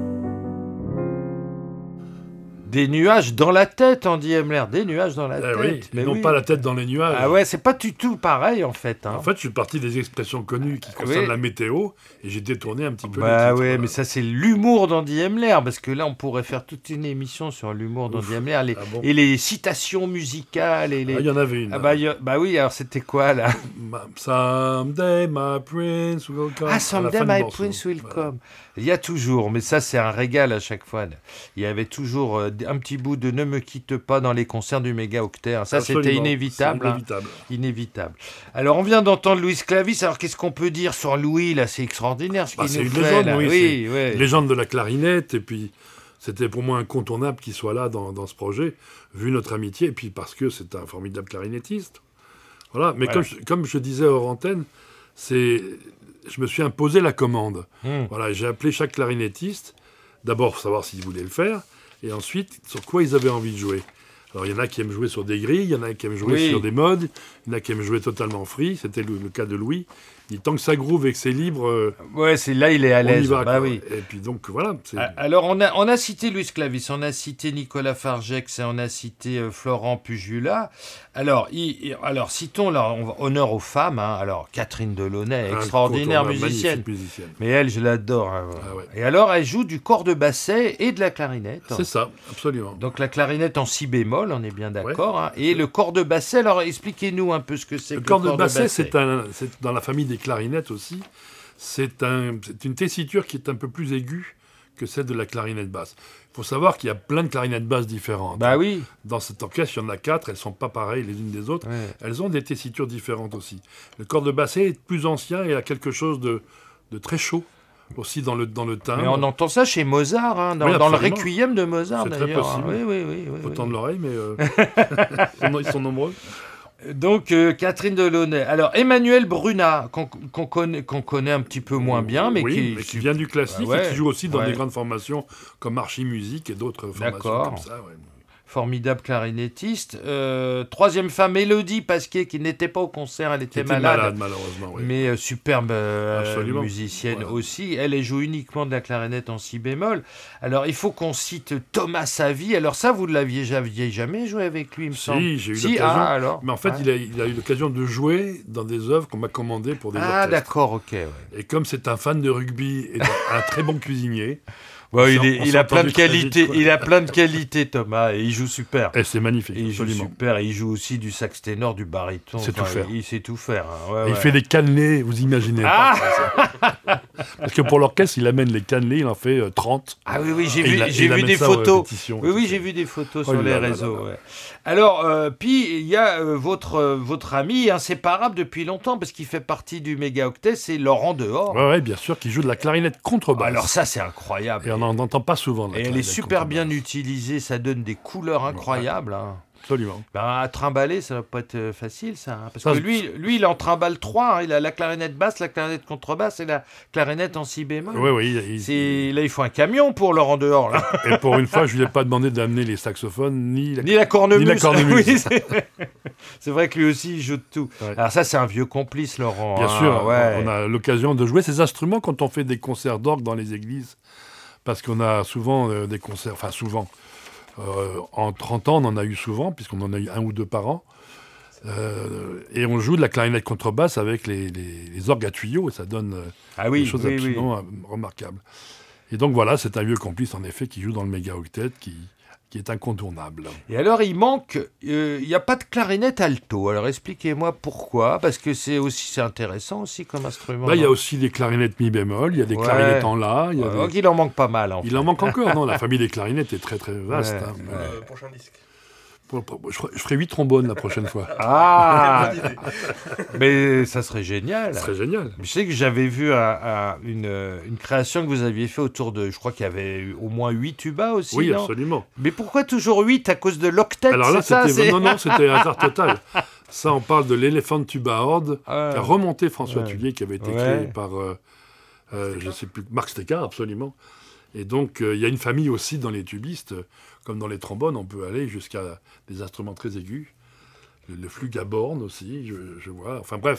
Des nuages dans la tête, Andy Hemler, des nuages dans la Eh tête. oui, Mais non oui. pas la tête dans les nuages. Ah ouais, c'est pas du tout pareil en fait. Hein. En fait, je suis parti des expressions connues qui concernent Oui. la météo et j'ai détourné un petit peu Bah les titres, ouais, voilà. mais ça c'est l'humour d'Andy Hemler, parce que là on pourrait faire toute une émission sur l'humour Ouf. d'Andy Hemler les- Ah bon et les citations musicales et les. Ah, il y en avait une. Ah bah, y a- bah oui, alors c'était quoi là? Ma- Someday my prince will come. Ah, À la Someday fin du My morceau. Prince Will Voilà. Come. Il y a toujours, mais ça c'est un régal à chaque fois. Il y avait toujours euh, un petit bout de Ne me quitte pas dans les concerts du mégaoctet. Ça c'était Absolument, inévitable. c'est hein. inévitable. Inévitable. Alors on vient d'entendre Louis Clavis. Alors qu'est-ce qu'on peut dire sur Louis là? C'est extraordinaire ce Bah, qu'il c'est nous une fait légende, là. oui, Oui, ouais. Légende de la clarinette, et puis c'était pour moi incontournable qu'il soit là dans, dans ce projet, vu notre amitié, et puis parce que c'est un formidable clarinettiste. Voilà, mais Voilà. Comme, je, comme je disais hors antenne, c'est, je me suis imposé la commande. Hmm. Voilà, j'ai appelé chaque clarinettiste, d'abord pour savoir s'ils voulaient le faire, et ensuite sur quoi ils avaient envie de jouer. Alors il y en a qui aiment jouer sur des grilles, il y en a qui aiment jouer Oui. sur des modes, il y en a qui aiment jouer totalement free, c'était le, le cas de Louis. Il dit, tant que ça groove et que c'est libre, euh, Ouais, c'est là il est à on y l'aise. va. Bah quoi. oui. Et puis donc voilà. c'est- Ah, Alors, on a, on a cité Louis Clavis, on a cité Nicolas Fargex et on a cité euh, Florent Pujula. Alors, il- il- alors citons là, on va- honneur aux femmes. hein. Alors, Catherine Delaunay, extraordinaire incontournable, musicienne. magnifique musicienne. Mais elle, je l'adore. hein. Ah ouais. Et alors, elle joue du corps de basset et de la clarinette. C'est ça, absolument. Donc, la clarinette en si bémol, on est bien d'accord. hein. Et le corps de basset, alors expliquez-nous un peu ce que c'est Le que corps de basset, c'est, un, c'est dans la famille des clarinettes aussi. C'est, un, c'est une tessiture qui est un peu plus aiguë que celle de la clarinette basse. Il faut savoir qu'il y a plein de clarinettes basses différentes. Bah oui. Dans cet orchestre, il y en a quatre, elles ne sont pas pareilles les unes des autres. Ouais. Elles ont des tessitures différentes aussi. Le corps de basset est plus ancien et a quelque chose de, de très chaud aussi dans le, dans le timbre. Mais on entend ça chez Mozart, hein, dans, Oui, dans le absolument. requiem de Mozart C'est très d'ailleurs. possible. hein. Oui, oui, oui. oui, Faut oui. tendre l'oreille, mais euh, ils, sont, ils sont nombreux. Donc, euh, Catherine Delaunay. Alors, Emmanuel Brunat, qu'on qu'on connaît, qu'on connaît un petit peu moins bien, mais oui, qui... mais qui vient du classique Ouais, et qui joue aussi dans ouais. des grandes formations comme Archimusique et d'autres formations D'accord. comme ça. Ouais. Formidable clarinettiste. Euh, troisième femme, Élodie Pasquier, qui n'était pas au concert, elle Qui était était malade. malade, malheureusement. Oui. Mais euh, superbe euh, Absolument. musicienne Voilà. aussi. Elle, elle joue uniquement de la clarinette en si bémol. Alors, il faut qu'on cite Thomas Savy. Alors ça, vous ne l'aviez j'aviez jamais joué avec lui, il me semble. Si, j'ai eu Si, l'occasion. ah, alors. Mais en fait, Ouais. il, a, il a eu l'occasion de jouer dans des œuvres qu'on m'a commandées pour des Ah, orchestres. d'accord, ok. ouais. Et comme c'est un fan de rugby et un très bon cuisinier, Bon, On il, s'est- est- on il s'est a plein de entendu très vite, qualités. quoi. Il a plein de qualités, Thomas, et il joue super. et c'est magnifique, Et il joue absolument. super, et il joue aussi du sax ténor, du baryton. Il sait tout faire. Il sait tout faire. hein. Ouais, Et il ouais. fait des cannelés, vous imaginez Ah pas. Parce que pour l'orchestre, il amène les cannelés, il en fait euh, trente. Ah oui, oui, j'ai Et vu, il a- j'ai il vu amène des ça aux photos. répétitions. Oui, oui, j'ai vu des photos Oh sur là les là là réseaux. là. ouais. Alors, euh, puis il y a euh, votre, euh, votre ami inséparable depuis longtemps, parce qu'il fait partie du mégaoctet, c'est Laurent Dehors. Ouais, ouais, bien sûr, qui joue de la clarinette contrebasse. Alors ça, c'est incroyable. Et on n'en entend pas souvent. de la Et elle est clarinette super bien contrebasse. utilisée, ça donne des couleurs incroyables. hein. Absolument. Ben, à trimballer, ça va pas être euh, facile, ça. hein, parce Ça, que c'est- lui, lui, il en trimballe trois. hein. Il a la clarinette basse, la clarinette contrebasse et la clarinette en si bémol. Oui, oui. il- il- C'est... Là, il faut un camion pour Laurent Dehors. Là. Et pour une fois, je lui ai pas demandé d'amener les saxophones ni la... Ni la cornemuse. Ni la cornemuse. Oui, c'est... c'est vrai que lui aussi, il joue de tout. Ouais. Alors ça, c'est un vieux complice, Laurent. Bien hein, sûr, ouais. on a l'occasion de jouer ces instruments quand on fait des concerts d'orgue dans les églises. Parce qu'on a souvent euh, des concerts, enfin souvent, euh, en trente ans, on en a eu souvent, puisqu'on en a eu un ou deux par an. Euh, et on joue de la clarinette contrebasse avec les, les, les orgues à tuyaux, et ça donne euh, Ah oui, des choses oui, oui. absolument euh, remarquables. Et donc voilà, c'est un vieux complice, en effet, qui joue dans le méga-octet, qui, qui est incontournable. Et alors, il manque... euh, Il n'y a pas de clarinette alto. Alors, expliquez-moi pourquoi. Parce que c'est aussi c'est intéressant aussi comme instrument. Là, il y a non aussi des clarinettes mi-bémol, il y a des Ouais. clarinettes en la, il y a Ouais, des- donc, il en manque pas mal, en Il fait. en manque encore, non? La famille des clarinettes est très très vaste. Ouais, hein. ouais. Euh, prochain disque. Pour- pour- je, ferai, je ferai huit trombones la prochaine fois. Ah Mais ça serait génial. Ce serait génial. Je sais que j'avais vu un- un- une, euh, une création que vous aviez fait autour de... Je crois qu'il y avait eu au moins huit tubas aussi, Oui, non absolument. Mais pourquoi toujours huit à cause de l'octet? Alors là, c'est ça, c'était c'est- non, non, c'était un hasard total. Ça, on parle de l'éléphant tuba horde, Ah, qui a remonté François Ouais. Tullier, qui avait été Ouais. créé par, euh, euh, je ne sais plus, Marc Stecker, absolument. Et donc, euh, il y a une famille aussi dans les tubistes, euh, comme dans les trombones, on peut aller jusqu'à des instruments très aigus. Le, le flûte à borne aussi, je, je vois. Enfin bref,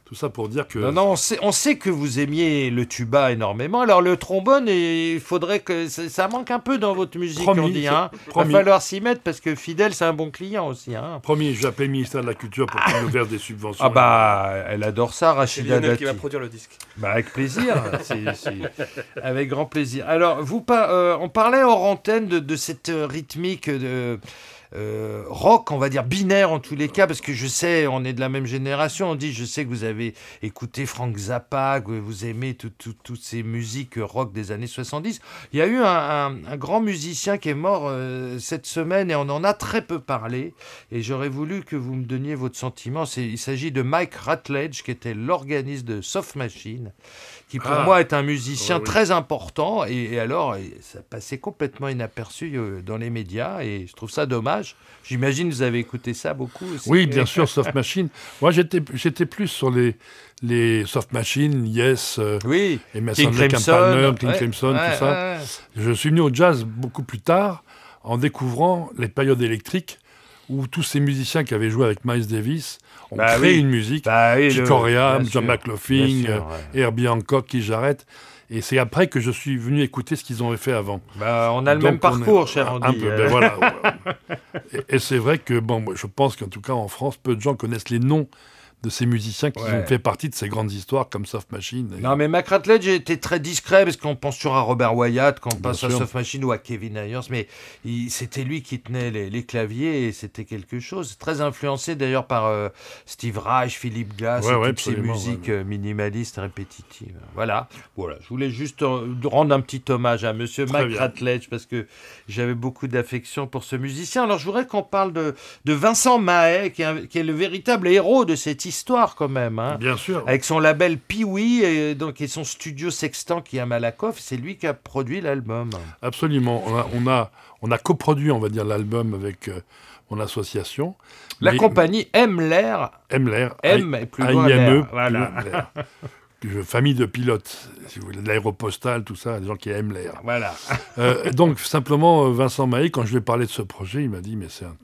Tout ça pour dire que... Non, non, on sait, on sait que vous aimiez le tuba énormément. Alors, le trombone, il faudrait que... Ça, ça manque un peu dans votre musique, Promis, on dit. Hein. Il va promis. falloir s'y mettre parce que Fidèle, c'est un bon client aussi. Hein. Promis, j'ai appelé le ministère de la Culture pour qu'il nous verse des subventions. Ah bah, elle adore ça, C'est Rachida Lionel Dati. qui va produire le disque. Bah, avec plaisir, c'est, c'est... avec grand plaisir. Alors, vous pa- euh, on parlait hors antenne de, de cette euh, rythmique de euh, rock, on va dire binaire en tous les cas, parce que je sais, on est de la même génération. On dit, je sais que vous avez écouté Frank Zappa, que vous aimez tout- tout- toutes ces musiques rock des années soixante-dix. Il y a eu un, un- un grand musicien qui est mort euh, cette semaine et on en a très peu parlé. Et j'aurais voulu que vous me donniez votre sentiment. C'est, il s'agit de Mike Rutledge, qui était l'organiste de Soft Machine, qui pour Ah. moi est un musicien Ouais, oui. très important. Et, et alors, et ça passait complètement inaperçu euh, dans les médias. Et je trouve ça dommage. J'imagine que vous avez écouté ça beaucoup aussi. Oui, bien sûr, Soft Machine. Moi, j'étais, j'étais plus sur les, les Soft Machine, Yes, euh, Oui, Emerson, King Lake and Crimson, Palmer, King ouais, Crimson, ouais, tout ça. ouais, ouais. Je suis venu au jazz beaucoup plus tard, en découvrant les périodes électriques où tous ces musiciens qui avaient joué avec Miles Davis ont Bah créé oui. une musique. Bah oui, Chick le- Corea, bien John sûr, McLaughlin, bien sûr, euh, ouais. Herbie Hancock, Keith Jarrett. Et c'est après que je suis venu écouter ce qu'ils ont fait avant. Bah, on a le Donc, même on parcours, est- cher un Andy. peu, Euh, ben voilà. ouais. et, et c'est vrai que, bon, moi, je pense qu'en tout cas en France, peu de gens connaissent les noms de ces musiciens qui Ouais. ont fait partie de ces grandes histoires comme Soft Machine. Et- Non, mais Mac Rutledge était très discret parce qu'on pense toujours à Robert Wyatt quand on Bien pense à sûr. Soft Machine ou à Kevin Ayers, mais il- c'était lui qui tenait les, les claviers et c'était quelque chose. Très influencé d'ailleurs par euh, Steve Reich, Philip Glass Ouais, et ouais, toutes ces absolument, musiques ouais. euh, minimalistes, répétitives. Voilà. Voilà. Je voulais juste euh, rendre un petit hommage à Monsieur Très Mac bien. Rutledge parce que j'avais beaucoup d'affection pour ce musicien. Alors je voudrais qu'on parle de, de Vincent Mahé, qui est, un- qui est le véritable héros de cette histoire quand même. Hein. Bien sûr. Avec son label Pee-Wee et, donc, et son studio Sextant qui est à Malakoff, c'est lui qui a produit l'album. Absolument. On a, on a, on a coproduit, on va dire, l'album avec euh, mon association. La Mais- compagnie aime l'air, aime l'air. aime et plus loin A I M E, l'air. Voilà. plus loin l'air. Je- Famille de pilotes, si vous voulez, de l'aéropostale, tout ça, des gens qui aiment l'air. Voilà. Euh, donc, simplement, euh, Vincent Mahé, quand je lui ai parlé de ce projet, il m'a dit, mais c'est un,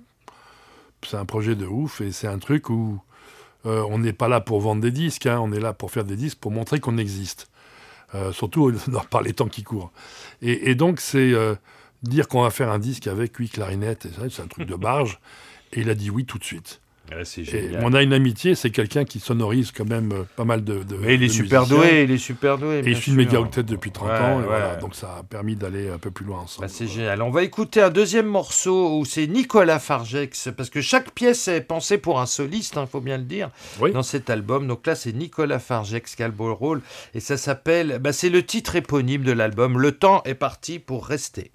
c'est un projet de ouf et c'est un truc où euh, on n'est pas là pour vendre des disques, hein, on est là pour faire des disques, pour montrer qu'on existe. Euh, surtout dans- par les temps qui courent. Et, et donc, c'est euh, dire qu'on va faire un disque avec huit clarinettes, et ça, c'est un truc de barge. Et il a dit oui tout de suite. Ouais, c'est Et génial. on a une amitié, c'est quelqu'un qui sonorise quand même euh, pas mal de, de Mais il est de super musiciens. doué, il est super doué. Et bien je suis une sûr. méga-octette depuis trente Ouais, ans, et ouais. voilà, donc ça a permis d'aller un peu plus loin ensemble. Bah, c'est génial. On va écouter un deuxième morceau où c'est Nicolas Fargex, parce que chaque pièce est pensée pour un soliste, il faut bien le dire, Oui. dans cet album. Donc là, c'est Nicolas Fargex qui a le beau rôle, et ça s'appelle, bah, c'est le titre éponyme de l'album, Le temps est parti pour rester.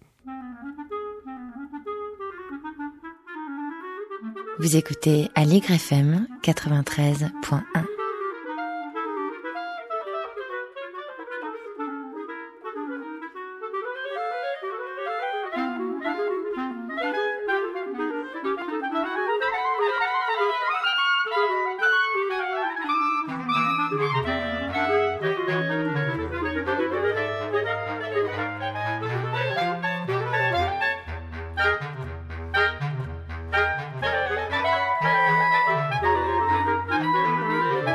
Vous écoutez Aligre F M quatre-vingt-treize point un. Thank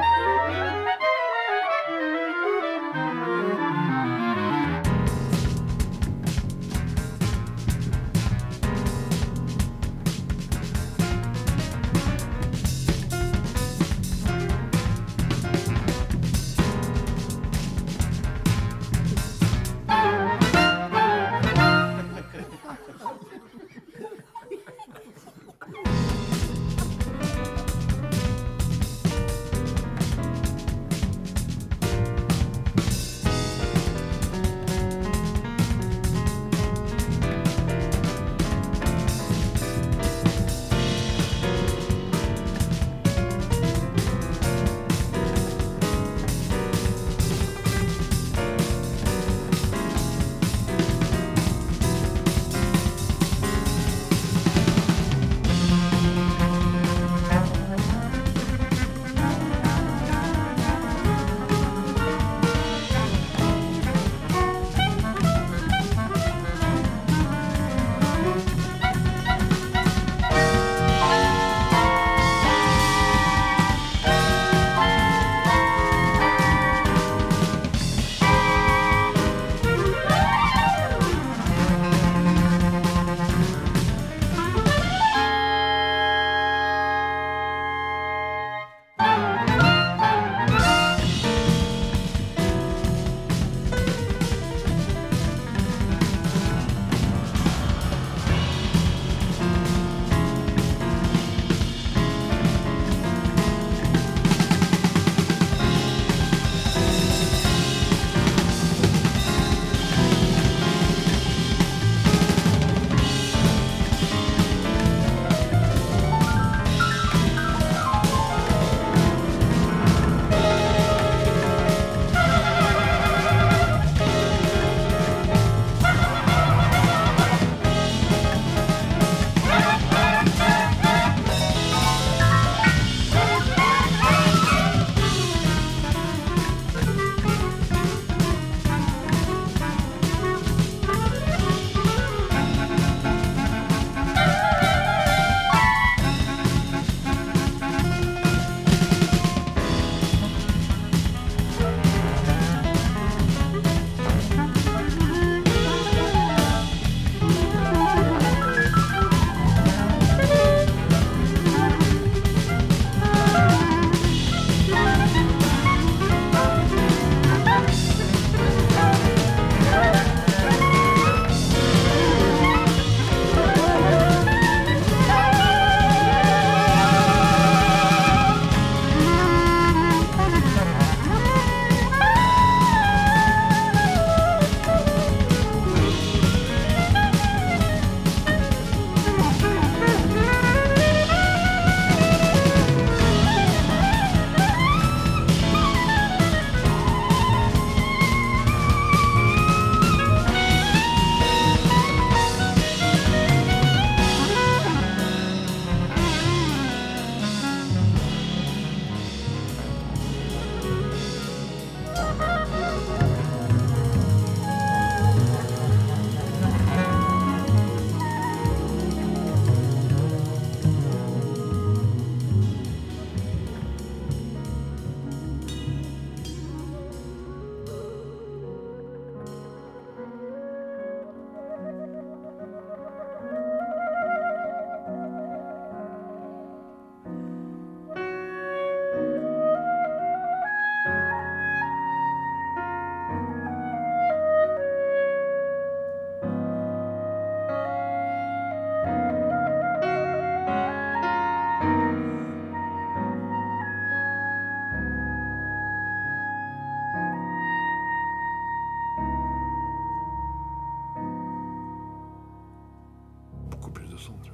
son. Tu vois.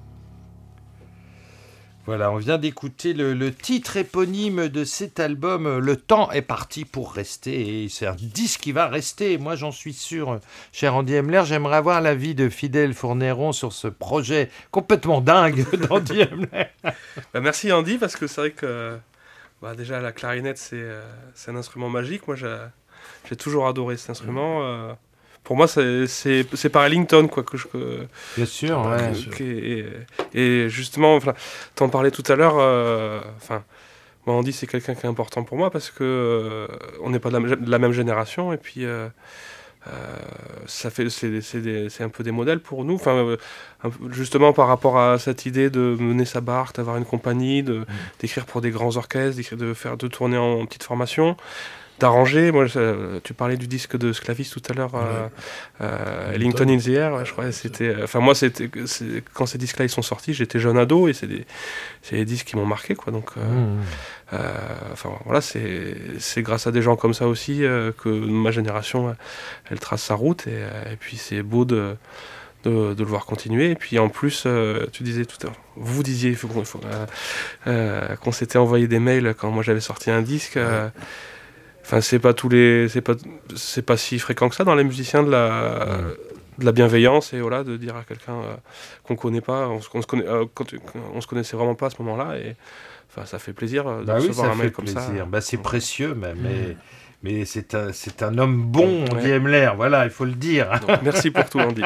Voilà, on vient d'écouter le, le titre éponyme de cet album, Le temps est parti pour rester, et c'est un disque qui va rester, moi j'en suis sûr, cher Andy Hemler. J'aimerais avoir l'avis de Fidèle Fournéron sur ce projet complètement dingue d'Andy Hemler. Bah, merci Andy, parce que c'est vrai que bah, déjà la clarinette c'est, euh, c'est un instrument magique, moi j'ai, j'ai toujours adoré cet instrument. Euh, pour moi c'est, c'est, c'est par Ellington quoi, que je... Que, Bien sûr, ouais. Bien sûr. Et, et justement, t'en parlais tout à l'heure, enfin, euh, moi Andy c'est quelqu'un qui est important pour moi parce que euh, on n'est pas de la, de la même génération et puis euh, euh, ça fait, c'est, c'est, des, c'est un peu des modèles pour nous, enfin, euh, justement par rapport à cette idée de mener sa barque, d'avoir une compagnie, de, mmh. d'écrire pour des grands orchestres, d'écrire, de faire de tourner en petite formation. D'arranger, moi, je, tu parlais du disque de Sclavis tout à l'heure, ouais. euh, euh, Ellington in the Air, ouais, je crois, c'était, enfin moi, c'était, c'est, quand ces disques-là ils sont sortis, j'étais jeune ado et c'est des, c'est des disques qui m'ont marqué, quoi. Donc, euh, mmh. euh, enfin voilà, c'est, c'est grâce à des gens comme ça aussi euh, que ma génération, elle trace sa route et, et puis c'est beau de. De, de le voir continuer. Et puis en plus, euh, tu disais tout à l'heure, vous disiez il faut, il faut, euh, euh, qu'on s'était envoyé des mails quand moi j'avais sorti un disque. Euh, Enfin, c'est pas tous les, c'est pas, c'est pas si fréquent que ça dans les musiciens de la, ouais. de la bienveillance et voilà, de dire à quelqu'un euh, qu'on connaît pas, on, on se connaît, euh, quand, on se connaissait vraiment pas à ce moment-là et enfin, ça fait plaisir de bah recevoir oui, un mail comme ça. Bah, c'est précieux même. Mmh. Mais... Mais c'est un, c'est un homme bon, Andy ouais. Hemler, voilà, il faut le dire. Donc, merci pour tout, Andy.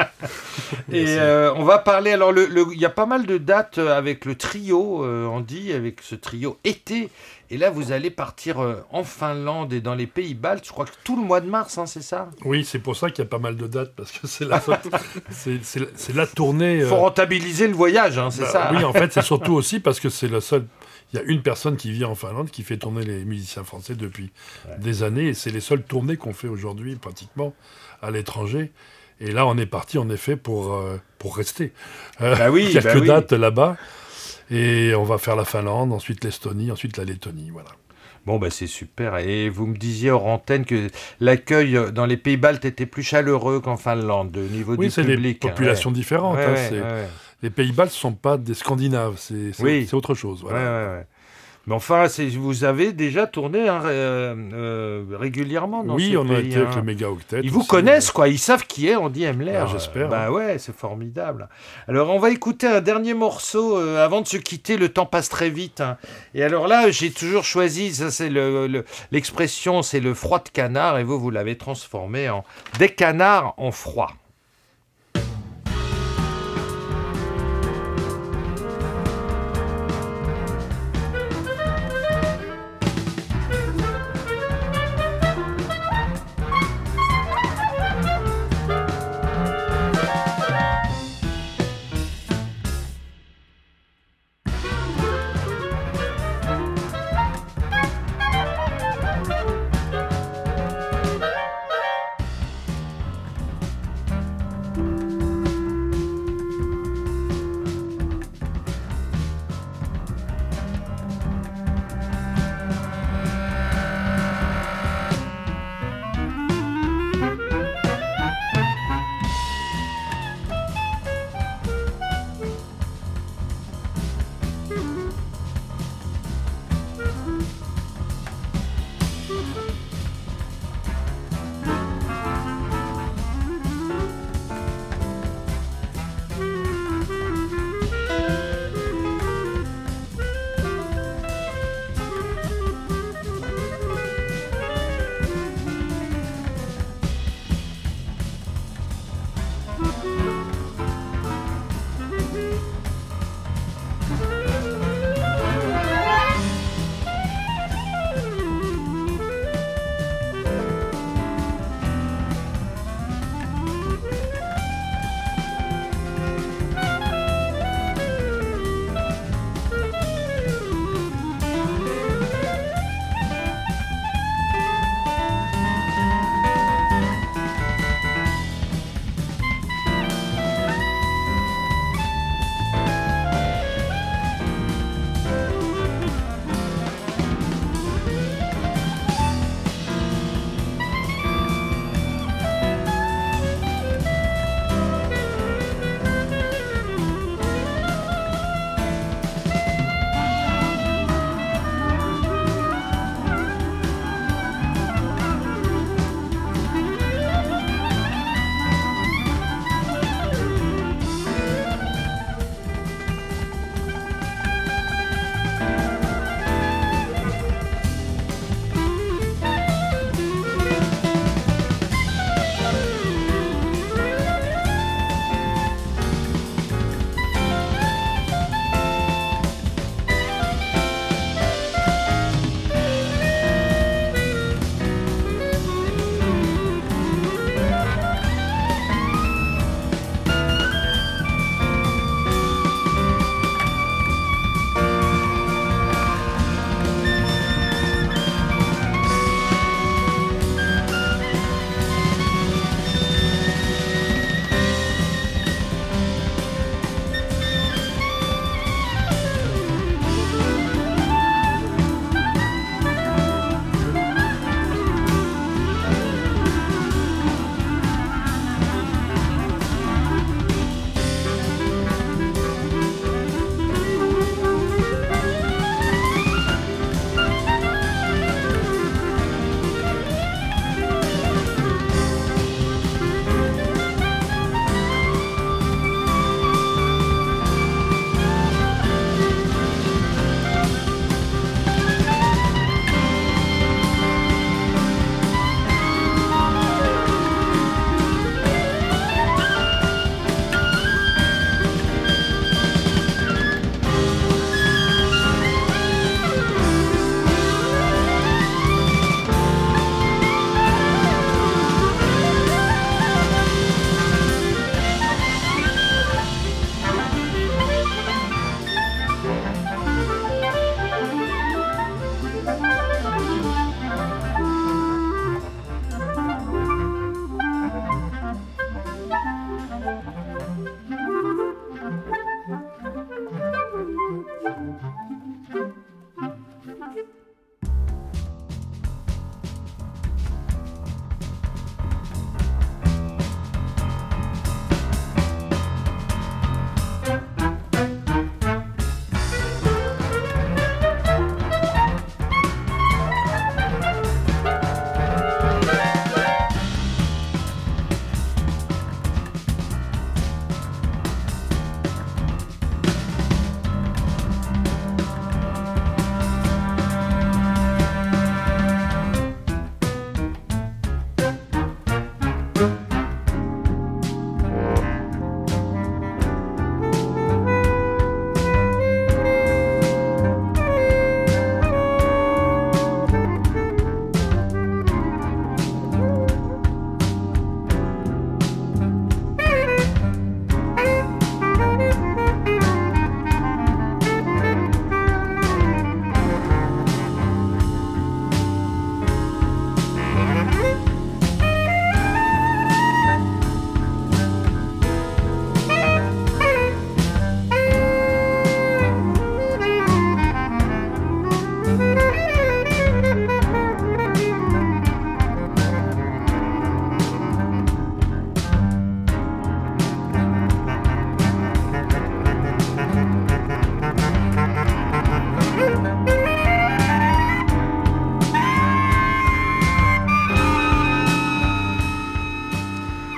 Et euh, on va parler, alors il le, y a pas mal de dates avec le trio, euh, Andy, avec ce trio été. Et là, vous allez partir euh, en Finlande et dans les pays baltes, je crois que tout le mois de mars, hein, c'est ça ? Oui, c'est pour ça qu'il y a pas mal de dates, parce que c'est la, c'est, c'est, c'est la tournée... Il euh... faut rentabiliser le voyage, hein, c'est bah, ça ? Oui, en fait, c'est surtout aussi parce que c'est le seul... Il y a une personne qui vit en Finlande qui fait tourner les musiciens français depuis ouais. des années. Et c'est les seules tournées qu'on fait aujourd'hui, pratiquement, à l'étranger. Et là, on est parti, en effet, pour, euh, pour rester. Euh, bah oui, quelques bah oui. dates là-bas. Et on va faire la Finlande, ensuite l'Estonie, ensuite la Lettonie. Voilà. Bon, bah c'est super. Et vous me disiez hors antenne que l'accueil dans les pays baltes était plus chaleureux qu'en Finlande, au niveau oui, du c'est public. Des populations ouais. différentes. Ouais, hein, ouais, c'est... ouais. Les pays baltes ne sont pas des Scandinaves, c'est, c'est, oui. c'est autre chose. Voilà. Ouais, ouais, ouais. Mais enfin, c'est, vous avez déjà tourné hein, euh, euh, régulièrement dans oui, ces on pays, a été hein. avec le Méga Octet. Ils vous aussi, connaissent, ouais. quoi. Ils savent qui est Andy Hemler. Ah, j'espère. Bah hein. ouais, c'est formidable. Alors, on va écouter un dernier morceau euh, avant de se quitter. Le temps passe très vite. Hein. Et alors là, j'ai toujours choisi, ça c'est le, le, l'expression, c'est le froid de canard. Et vous, vous l'avez transformé en des canards en froid.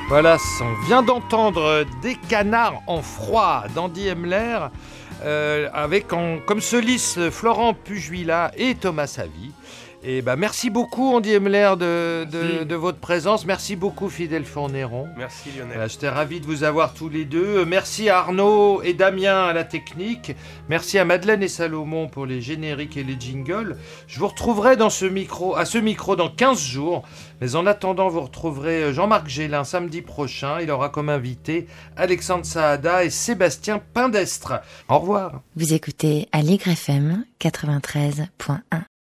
Voilà, on vient d'entendre Des canards en froid d'Andy Hemler, euh, avec en, comme solistes Florent Pujuila et Thomas Savy. Et bah, merci beaucoup Andy Hemler de, de, de votre présence. Merci beaucoup Fidèle Fournéron. Merci Lionel. Voilà, j'étais ravi de vous avoir tous les deux. Merci à Arnaud et Damien à la technique. Merci à Madeleine et Salomon pour les génériques et les jingles. Je vous retrouverai dans ce micro, à ce micro dans quinze jours. Mais en attendant, vous retrouverez Jean-Marc Gélin samedi prochain. Il aura comme invité Alexandre Saada et Sébastien Pindestre. Au revoir. Vous écoutez Aligre F M quatre-vingt-treize point un.